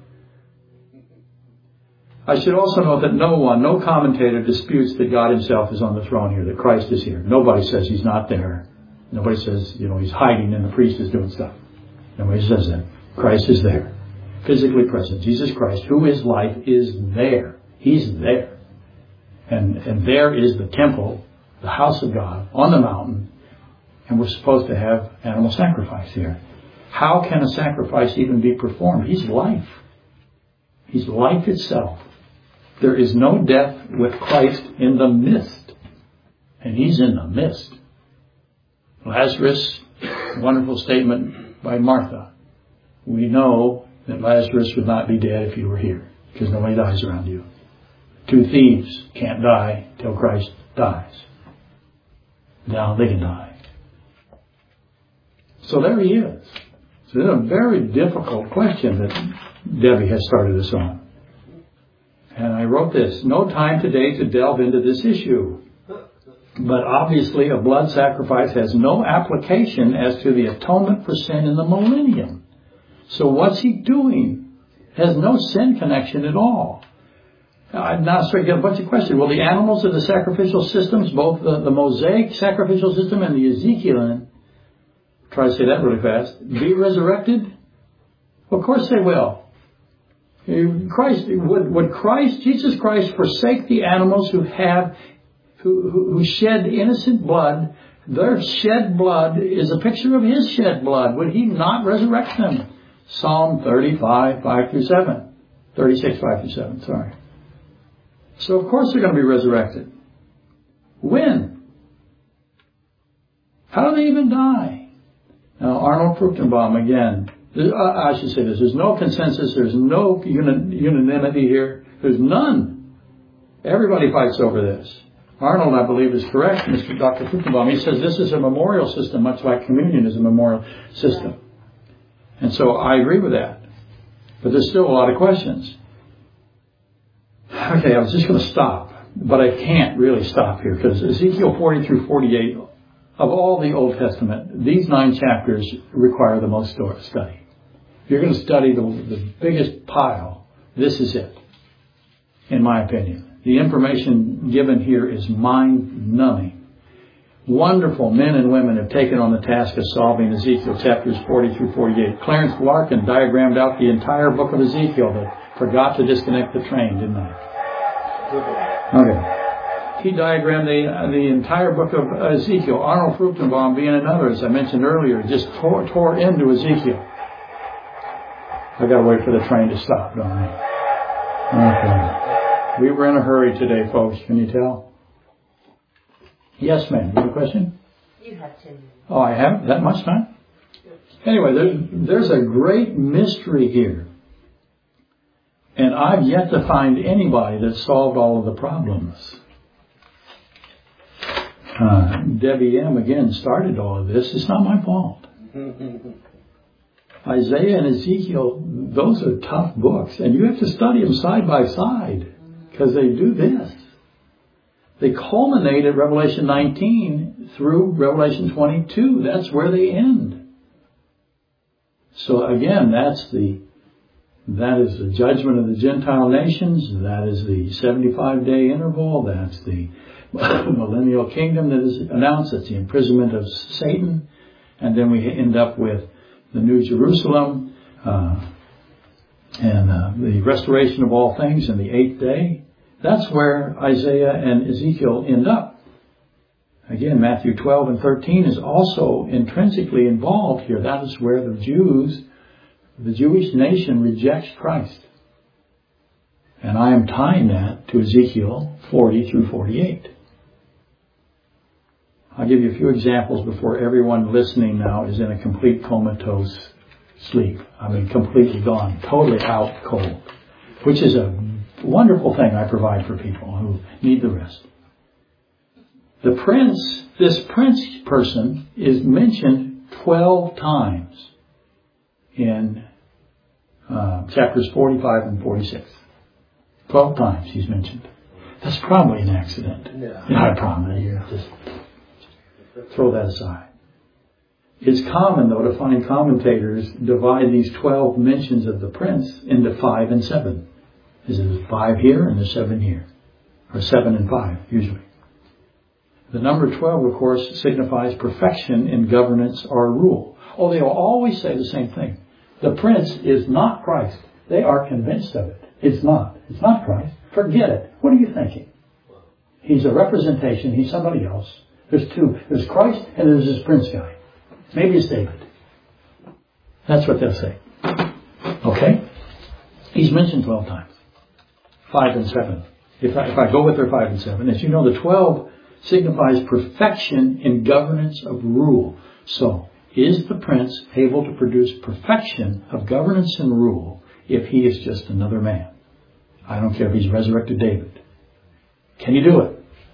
I should also note that no one, no commentator disputes that God himself is on the throne here, that Christ is here. Nobody says he's not there. Nobody says, you know, he's hiding and the priest is doing stuff. Nobody says that. Christ is there. Physically present. Jesus Christ, who is life, is there. He's there. And, and there is the temple, the house of God, on the mountain. And we're supposed to have animal sacrifice here. How can a sacrifice even be performed? He's life. He's life itself. There is no death with Christ in the midst. And he's in the midst. Lazarus, wonderful statement by Martha. We know that Lazarus would not be dead if you were here, because nobody dies around you. Two thieves can't die till Christ dies. Now they can die. So there he is. So it's a very difficult question that Debbie has started us on. And I wrote this, no time today to delve into this issue. But obviously a blood sacrifice has no application as to the atonement for sin in the millennium. So what's he doing? Has no sin connection at all. Now, now so I get a bunch of questions. Well, the animals of the sacrificial systems, both the, the Mosaic sacrificial system and the Ezekiel, try to say that really fast, be resurrected? Well, of course they will. Christ, would, would Christ, Jesus Christ, forsake the animals who have, who, who, who shed innocent blood? Their shed blood is a picture of his shed blood. Would he not resurrect them? Psalm thirty-five, five through seven. thirty-six, five through seven, sorry. So of course they're going to be resurrected. When? How do they even die? Now, Arnold Fruchtenbaum, again, I should say this, there's no consensus, there's no unanimity here, there's none. Everybody fights over this. Arnold, I believe, is correct, Mister Doctor Fruchtenbaum. He says this is a memorial system, much like communion is a memorial system. And so I agree with that. But there's still a lot of questions. Okay, I was just going to stop, but I can't really stop here, because Ezekiel forty through forty-eight, of all the Old Testament, these nine chapters require the most study. If you're going to study the, the biggest pile, this is it, in my opinion. The information given here is mind-numbing. Wonderful men and women have taken on the task of solving Ezekiel chapters forty through forty-eight. Clarence Larkin diagrammed out the entire book of Ezekiel, but forgot to disconnect the train, didn't they? Okay. He diagrammed the uh, the entire book of Ezekiel. Arnold Fruchtenbaum being another, as I mentioned earlier, just tore, tore into Ezekiel. I gotta wait for the train to stop, don't I? Okay. We were in a hurry today, folks. Can you tell? Yes, ma'am. You have a question? You have ten minutes. Oh, I have that much time? Anyway, there's, there's a great mystery here. And I've yet to find anybody that solved all of the problems. Uh, Debbie M. again started all of this. It's not my fault. Isaiah and Ezekiel, those are tough books. And you have to study them side by side. Because they do this. They culminate at Revelation nineteen through Revelation twenty-two. That's where they end. So again, that's the that is the judgment of the Gentile nations. That is the seventy-five day interval. That's the millennial kingdom that is announced. That's the imprisonment of Satan. And then we end up with the New Jerusalem uh, and uh, the restoration of all things in the eighth day. That's where Isaiah and Ezekiel end up. Again, Matthew twelve and thirteen is also intrinsically involved here. That is where the Jews, the Jewish nation rejects Christ. And I am tying that to Ezekiel forty through forty-eight. I'll give you a few examples before everyone listening now is in a complete comatose sleep. I mean, completely gone, totally out cold, which is a wonderful thing I provide for people who need the rest. The prince, this prince person is mentioned twelve times in uh, chapters forty-five and forty-six. Twelve times he's mentioned. That's probably an accident. Yeah. Not a problem. You just throw that aside. It's common, though, to find commentators divide these twelve mentions of the prince into five and seven. Is it five here and there's seven here? Or seven and five, usually. The number twelve, of course, signifies perfection in governance or rule. Oh, they will always say the same thing. The prince is not Christ. They are convinced of it. It's not. It's not Christ. Forget it. What are you thinking? He's a representation. He's somebody else. There's two. There's Christ and there's this prince guy. Maybe it's David. That's what they'll say. Okay? He's mentioned twelve times. Five and seven. If I, if I go with their five and seven, as you know, the twelve signifies perfection in governance of rule. So, is the prince able to produce perfection of governance and rule if he is just another man? I don't care if he's resurrected David. Can you do it?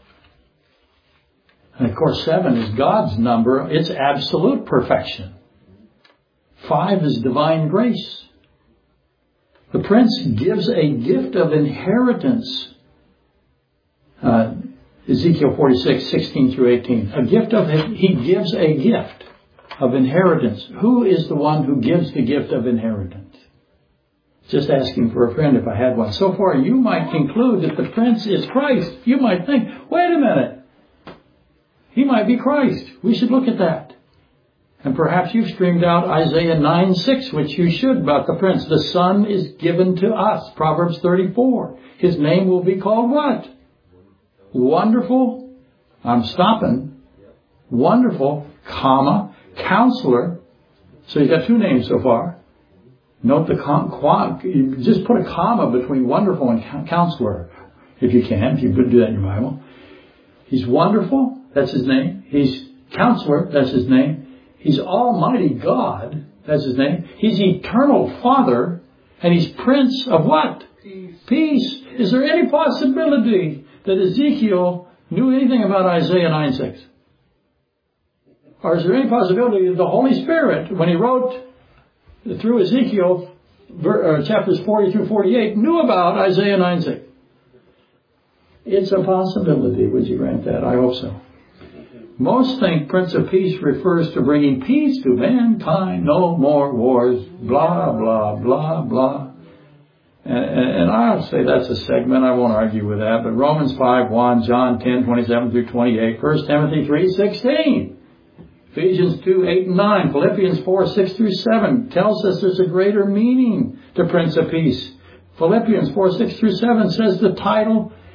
And of course, seven is God's number. It's absolute perfection. Five is divine grace. The prince gives a gift of inheritance. Uh, Ezekiel forty-six, sixteen through eighteen. A gift of, he gives a gift of inheritance. Who is the one who gives the gift of inheritance? Just asking for a friend if I had one. So far, you might conclude that the prince is Christ. You might think, wait a minute. He might be Christ. We should look at that. And perhaps you've streamed out Isaiah nine six, which you should, about the prince. The son is given to us. Proverbs thirty-four. His name will be called what? Wonderful. I'm stopping. Wonderful, comma, Counselor. So you've got two names so far. Note the com, qua, you just put a comma between wonderful and Counselor, if you can, if you could do that in your Bible. He's wonderful. That's his name. He's Counselor. That's his name. He's Almighty God. That's his name. He's Eternal Father. And he's Prince of what? Peace. Peace. Is there any possibility that Ezekiel knew anything about Isaiah nine six? Or is there any possibility that the Holy Spirit, when he wrote through Ezekiel, chapters forty through forty-eight, knew about Isaiah nine six? It's a possibility. Would you grant that? I hope so. Most think Prince of Peace refers to bringing peace to mankind, no more wars, blah, blah, blah, blah. And, and I'll say that's a segment. I won't argue with that. But Romans five one, John ten twenty-seven through twenty-eight, First Timothy three sixteen, Ephesians two eight and nine, Philippians four six through seven tells us there's a greater meaning to Prince of Peace. Philippians four six through seven says the title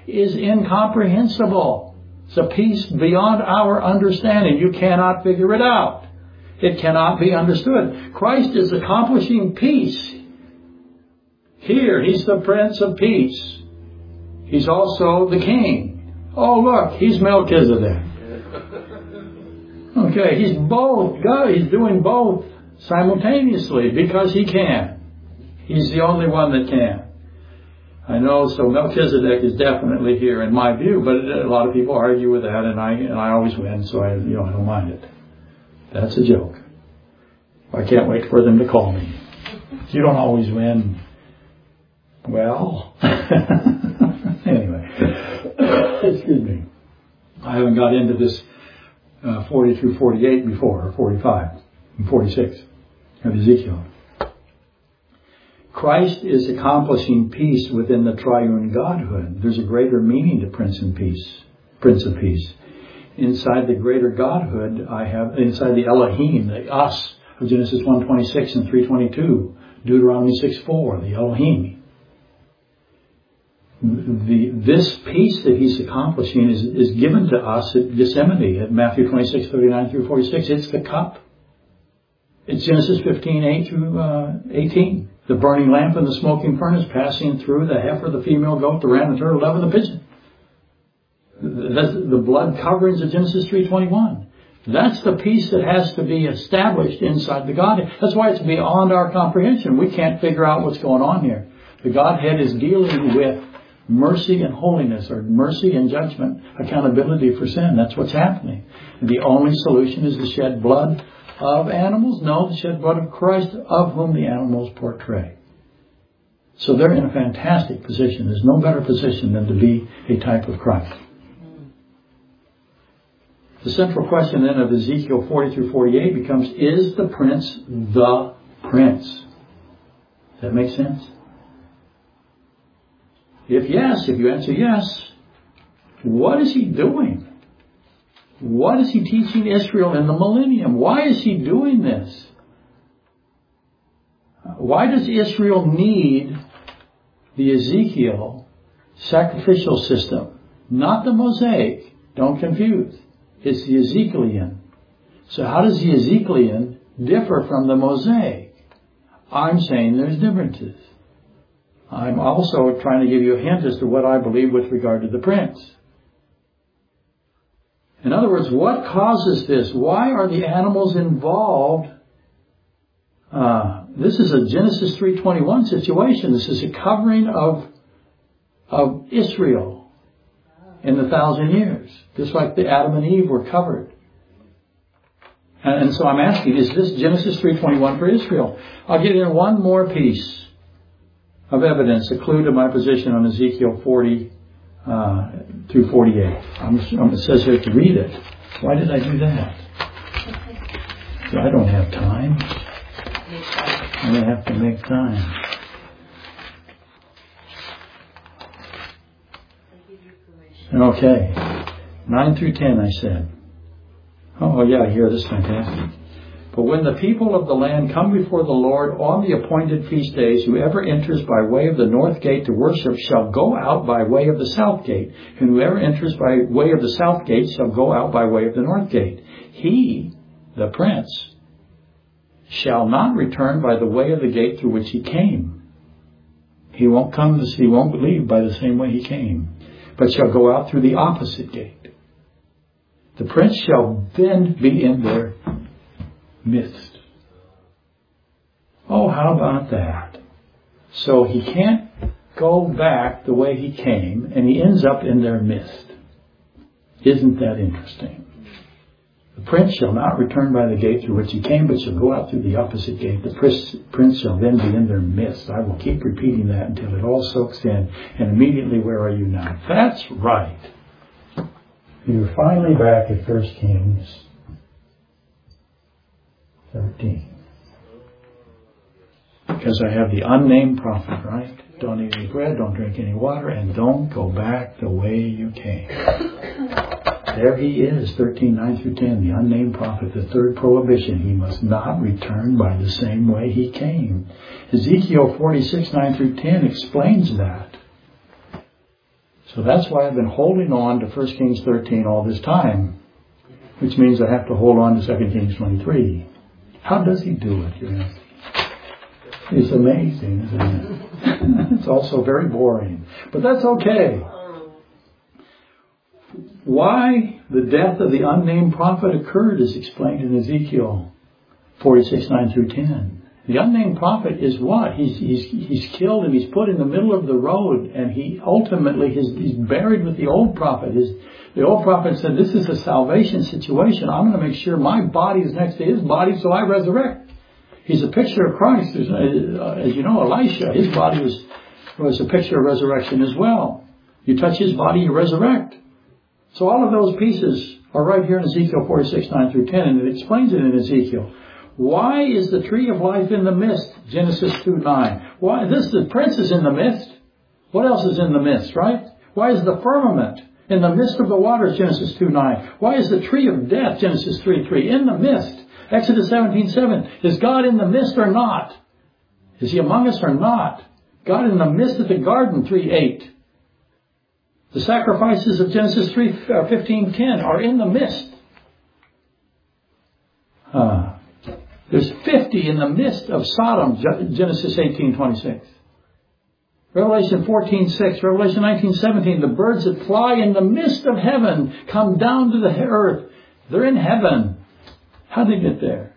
is incomprehensible. It's a peace beyond our understanding. You cannot figure it out. It cannot be understood. Christ is accomplishing peace. Here, He's the Prince of Peace. He's also the King. Oh, look, He's Melchizedek. Okay, He's both. God, He's doing both simultaneously because He can. He's the only one that can. I know, so Melchizedek is definitely here in my view, but a lot of people argue with that, and I and I always win, so I, you know, I don't mind it. That's a joke. I can't wait for them to call me. You don't always win. Well, anyway, excuse me. I haven't got into this uh, forty through forty-eight before, or forty-five and forty-six of Ezekiel. Christ is accomplishing peace within the triune Godhood. There's a greater meaning to Prince and Peace, Prince of Peace. Inside the greater Godhood, I have inside the Elohim, the us of Genesis one twenty-six and three twenty-two, Deuteronomy six four, the Elohim. The, this peace that He's accomplishing is, is given to us at Gethsemane, at Matthew twenty-six thirty-nine through forty-six. It's the cup. It's Genesis fifteen eight through uh, eighteen. The burning lamp and the smoking furnace passing through the heifer, the female goat, the ram, the turtle, the dove, and the pigeon. That's the blood coverings of Genesis three twenty-one. That's the peace that has to be established inside the Godhead. That's why it's beyond our comprehension. We can't figure out what's going on here. The Godhead is dealing with mercy and holiness, or mercy and judgment, accountability for sin. That's what's happening. And the only solution is the shed blood of animals? No, the shed blood of Christ, of whom the animals portray. So they're in a fantastic position. There's no better position than to be a type of Christ. The central question then of Ezekiel forty through forty-eight becomes, is the Prince the Prince? Does that make sense? If yes, if you answer yes, what is He doing? What is He teaching Israel in the millennium? Why is He doing this? Why does Israel need the Ezekiel sacrificial system? Not the Mosaic. Don't confuse. It's the Ezekielian. So how does the Ezekielian differ from the Mosaic? I'm saying there's differences. I'm also trying to give you a hint as to what I believe with regard to the Prince. In other words, what causes this? Why are the animals involved? Uh, this is a Genesis three twenty-one situation. This is a covering of, of Israel in the thousand years. Just like the Adam and Eve were covered. And, and so I'm asking, is this Genesis three twenty-one for Israel? I'll get in one more piece of evidence, a clue to my position on Ezekiel forty uh, through forty-eight. I'm, I'm, it says here to read it. Why did I do that? I don't have time. I have to make time. Okay. nine through ten, I said. Oh, yeah, here, this is fantastic. But when the people of the land come before the Lord on the appointed feast days, whoever enters by way of the north gate to worship shall go out by way of the south gate. And whoever enters by way of the south gate shall go out by way of the north gate. He, the prince, shall not return by the way of the gate through which he came. He won't come, he won't leave by the same way he came, but shall go out through the opposite gate. The prince shall then be in their midst. Oh, how about that? So he can't go back the way he came, and he ends up in their midst. Isn't that interesting? The prince shall not return by the gate through which he came, but shall go out through the opposite gate. The prince shall then be in their midst. I will keep repeating that until it all soaks in. And immediately, where are you now? That's right. You're finally back at First Kings thirteen. Because I have the unnamed prophet, right? Don't eat any bread, don't drink any water, and don't go back the way you came. There he is, thirteen, nine through ten, the unnamed prophet, the third prohibition. He must not return by the same way he came. Ezekiel forty-six, nine through ten explains that. So that's why I've been holding on to First Kings thirteen all this time, which means I have to hold on to Second Kings twenty-three. How does he do it, you know? It's amazing, isn't it? It's also very boring. But that's okay. Why the death of the unnamed prophet occurred is explained in Ezekiel forty-six, nine through ten. The unnamed prophet is what? He's, he's, he's killed and he's put in the middle of the road, and he ultimately, his, he's buried with the old prophet. His, the old prophet said, this is a salvation situation. I'm going to make sure my body is next to his body so I resurrect. He's a picture of Christ. Uh, as you know, Elisha, his body was, was a picture of resurrection as well. You touch his body, you resurrect. So all of those pieces are right here in Ezekiel forty-six, nine through ten, and it explains it in Ezekiel. Why is the tree of life in the midst? Genesis two, nine. Why? This, the prince is in the midst. What else is in the midst, right? Why is the firmament in the midst of the waters? Genesis two, nine. Why is the tree of death? Genesis three, three. In the midst. Exodus seventeen, seven. Is God in the midst or not? Is he among us or not? God in the midst of the garden, three, eight. The sacrifices of Genesis three, fifteen, ten are in the midst. Uh, there's fifty in the midst of Sodom, Genesis eighteen, twenty-six. Revelation fourteen, six, Revelation nineteen, seventeen. The birds that fly in the midst of heaven come down to the earth. They're in heaven. How did they get there?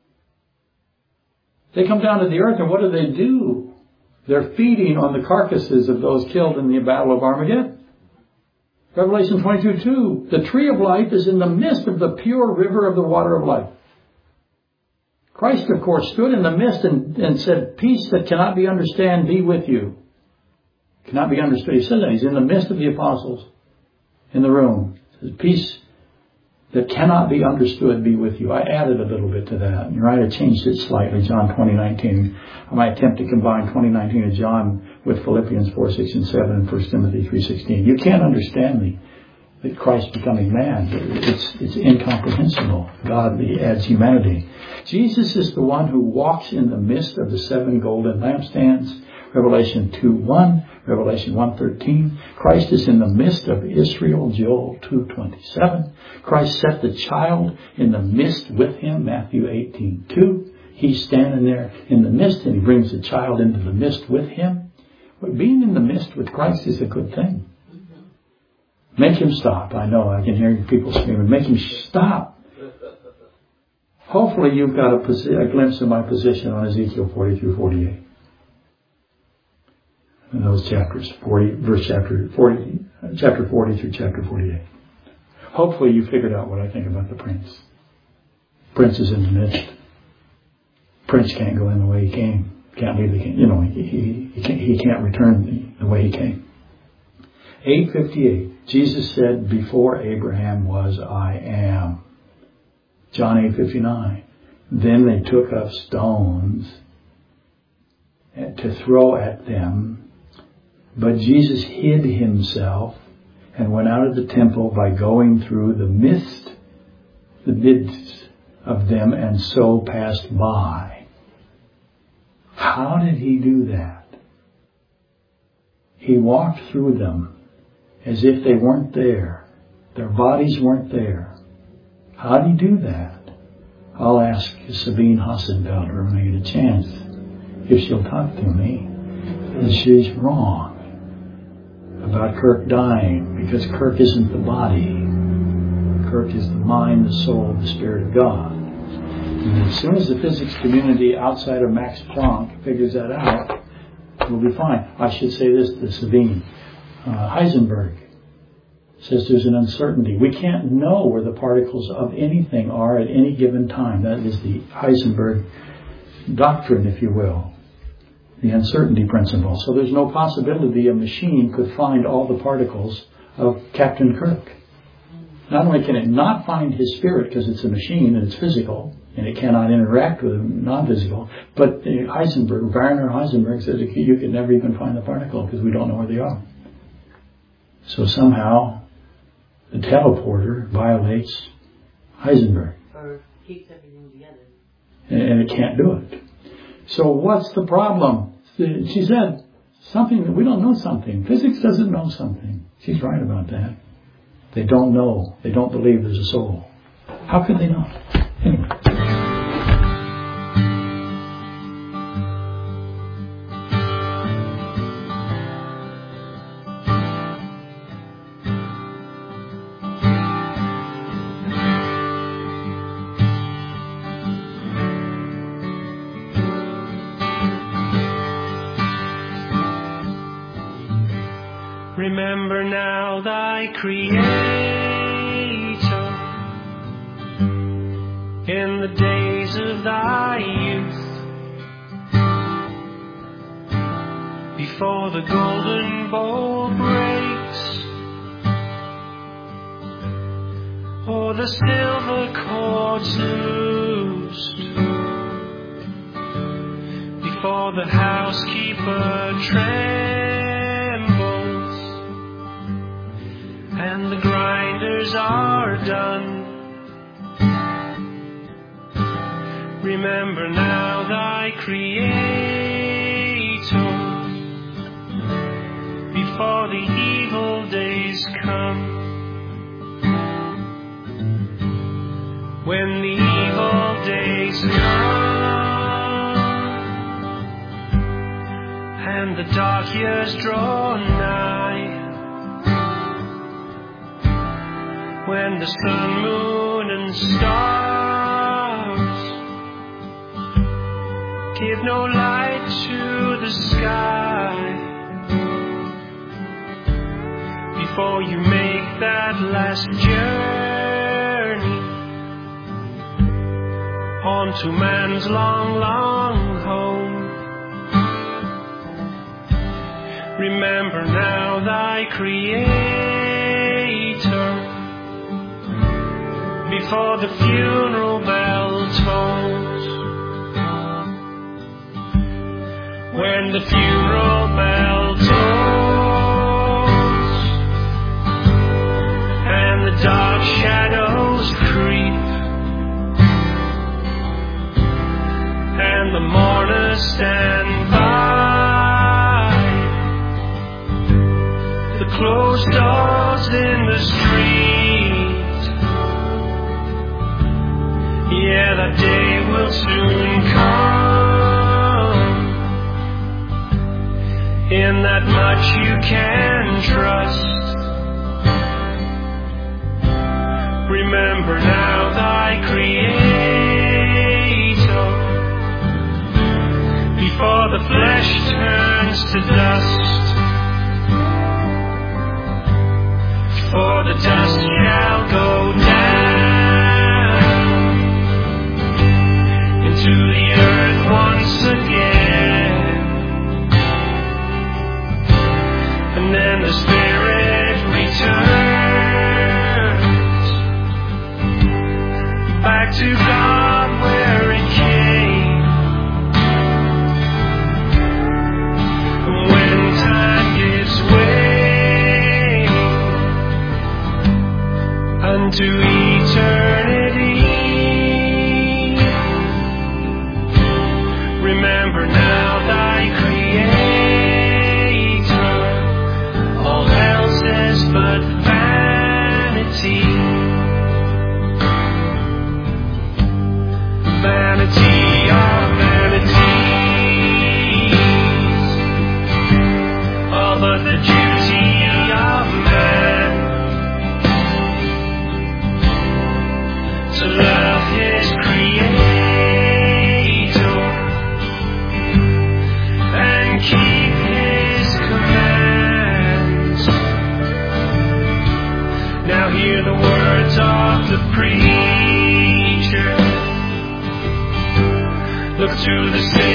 They come down to the earth, and what do they do? They're feeding on the carcasses of those killed in the Battle of Armageddon. Revelation twenty-two, two. The tree of life is in the midst of the pure river of the water of life. Christ, of course, stood in the midst and, and said, peace that cannot be understood be with you. Cannot be understood. He said that. He's in the midst of the apostles in the room. He says, peace that cannot be understood be with you. I added a little bit to that. You're right, I changed it slightly. John twenty, nineteen. I might attempt to combine twenty, nineteen of John with Philippians four, six, and seven and First Timothy three, sixteen. You can't understand me. That Christ becoming man. It's, it's incomprehensible. God adds humanity. Jesus is the one who walks in the midst of the seven golden lampstands. Revelation two, one. Revelation one, thirteen. Christ is in the midst of Israel. Joel two, twenty-seven. Christ set the child in the midst with him. Matthew eighteen, two. He's standing there in the midst and he brings the child into the midst with him. But being in the midst with Christ is a good thing. Make him stop. I know, I can hear people screaming, make him stop. Hopefully you've got a, posi- a glimpse of my position on Ezekiel forty through forty-eight. In those chapters, forty, verse chapter forty, chapter forty through chapter forty-eight. Hopefully you figured out what I think about the prince. Prince is in the midst. Prince can't go in the way he came. Can't leave the king. You know, he, he, he, can't, he can't return the, the way he came. eight fifty-eight. Jesus said, before Abraham was, I am. John eight fifty-nine. Then they took up stones to throw at them, but Jesus hid himself and went out of the temple by going through the midst, the midst of them, and so passed by. How did he do that? He walked through them as if they weren't there. Their bodies weren't there. How did he do that? I'll ask Sabine Hassenfelder when I get a chance if she'll talk to me. And she's wrong about Kirk dying, because Kirk isn't the body. Kirk is the mind, the soul, the Spirit of God. And as soon as the physics community outside of Max Planck figures that out, we'll be fine. I should say this to Sabine. Uh, Heisenberg says there's an uncertainty. We can't know where the particles of anything are at any given time. That is the Heisenberg doctrine, if you will. The uncertainty principle. So there's no possibility a machine could find all the particles of Captain Kirk. Not only can it not find his spirit because it's a machine and it's physical, and it cannot interact with a non-physical, but Heisenberg, Werner Heisenberg says you could never even find the particle because we don't know where they are. So somehow the teleporter violates Heisenberg. Or keeps everything together. And it can't do it. So what's the problem? She said, Something that we don't know something. Physics doesn't know something. She's right about that. They don't know. They don't believe there's a soul. How could they know? Anyway. Remember now thy Creator in the days of thy youth, before the golden bowl breaks, or the silver cords loosed, before the housekeeper trembles and the grinders are done. Remember now thy Creator before the evil days come, when the evil days come and the dark years draw nigh, when the sun, moon and stars give no light to the sky, before you make that last journey on to man's long, long home. Remember now thy Creator before the funeral bell tolls, when the funeral bell tolls and the dark shadows creep and the mourners stand by the closed doors in the street. Yeah, that day will soon come, in that much you can trust. Remember now thy Creator before the flesh turns to dust, for the dust shall go down into the earth once again, and then the Spirit returns back to God where it came. And when time gives way unto eternity, remember now thy Creator. All else is but vanity, vanity of vanities, all but the duty of man to love his Creator and keep his commands. Now hear the words of the preacher. Look to the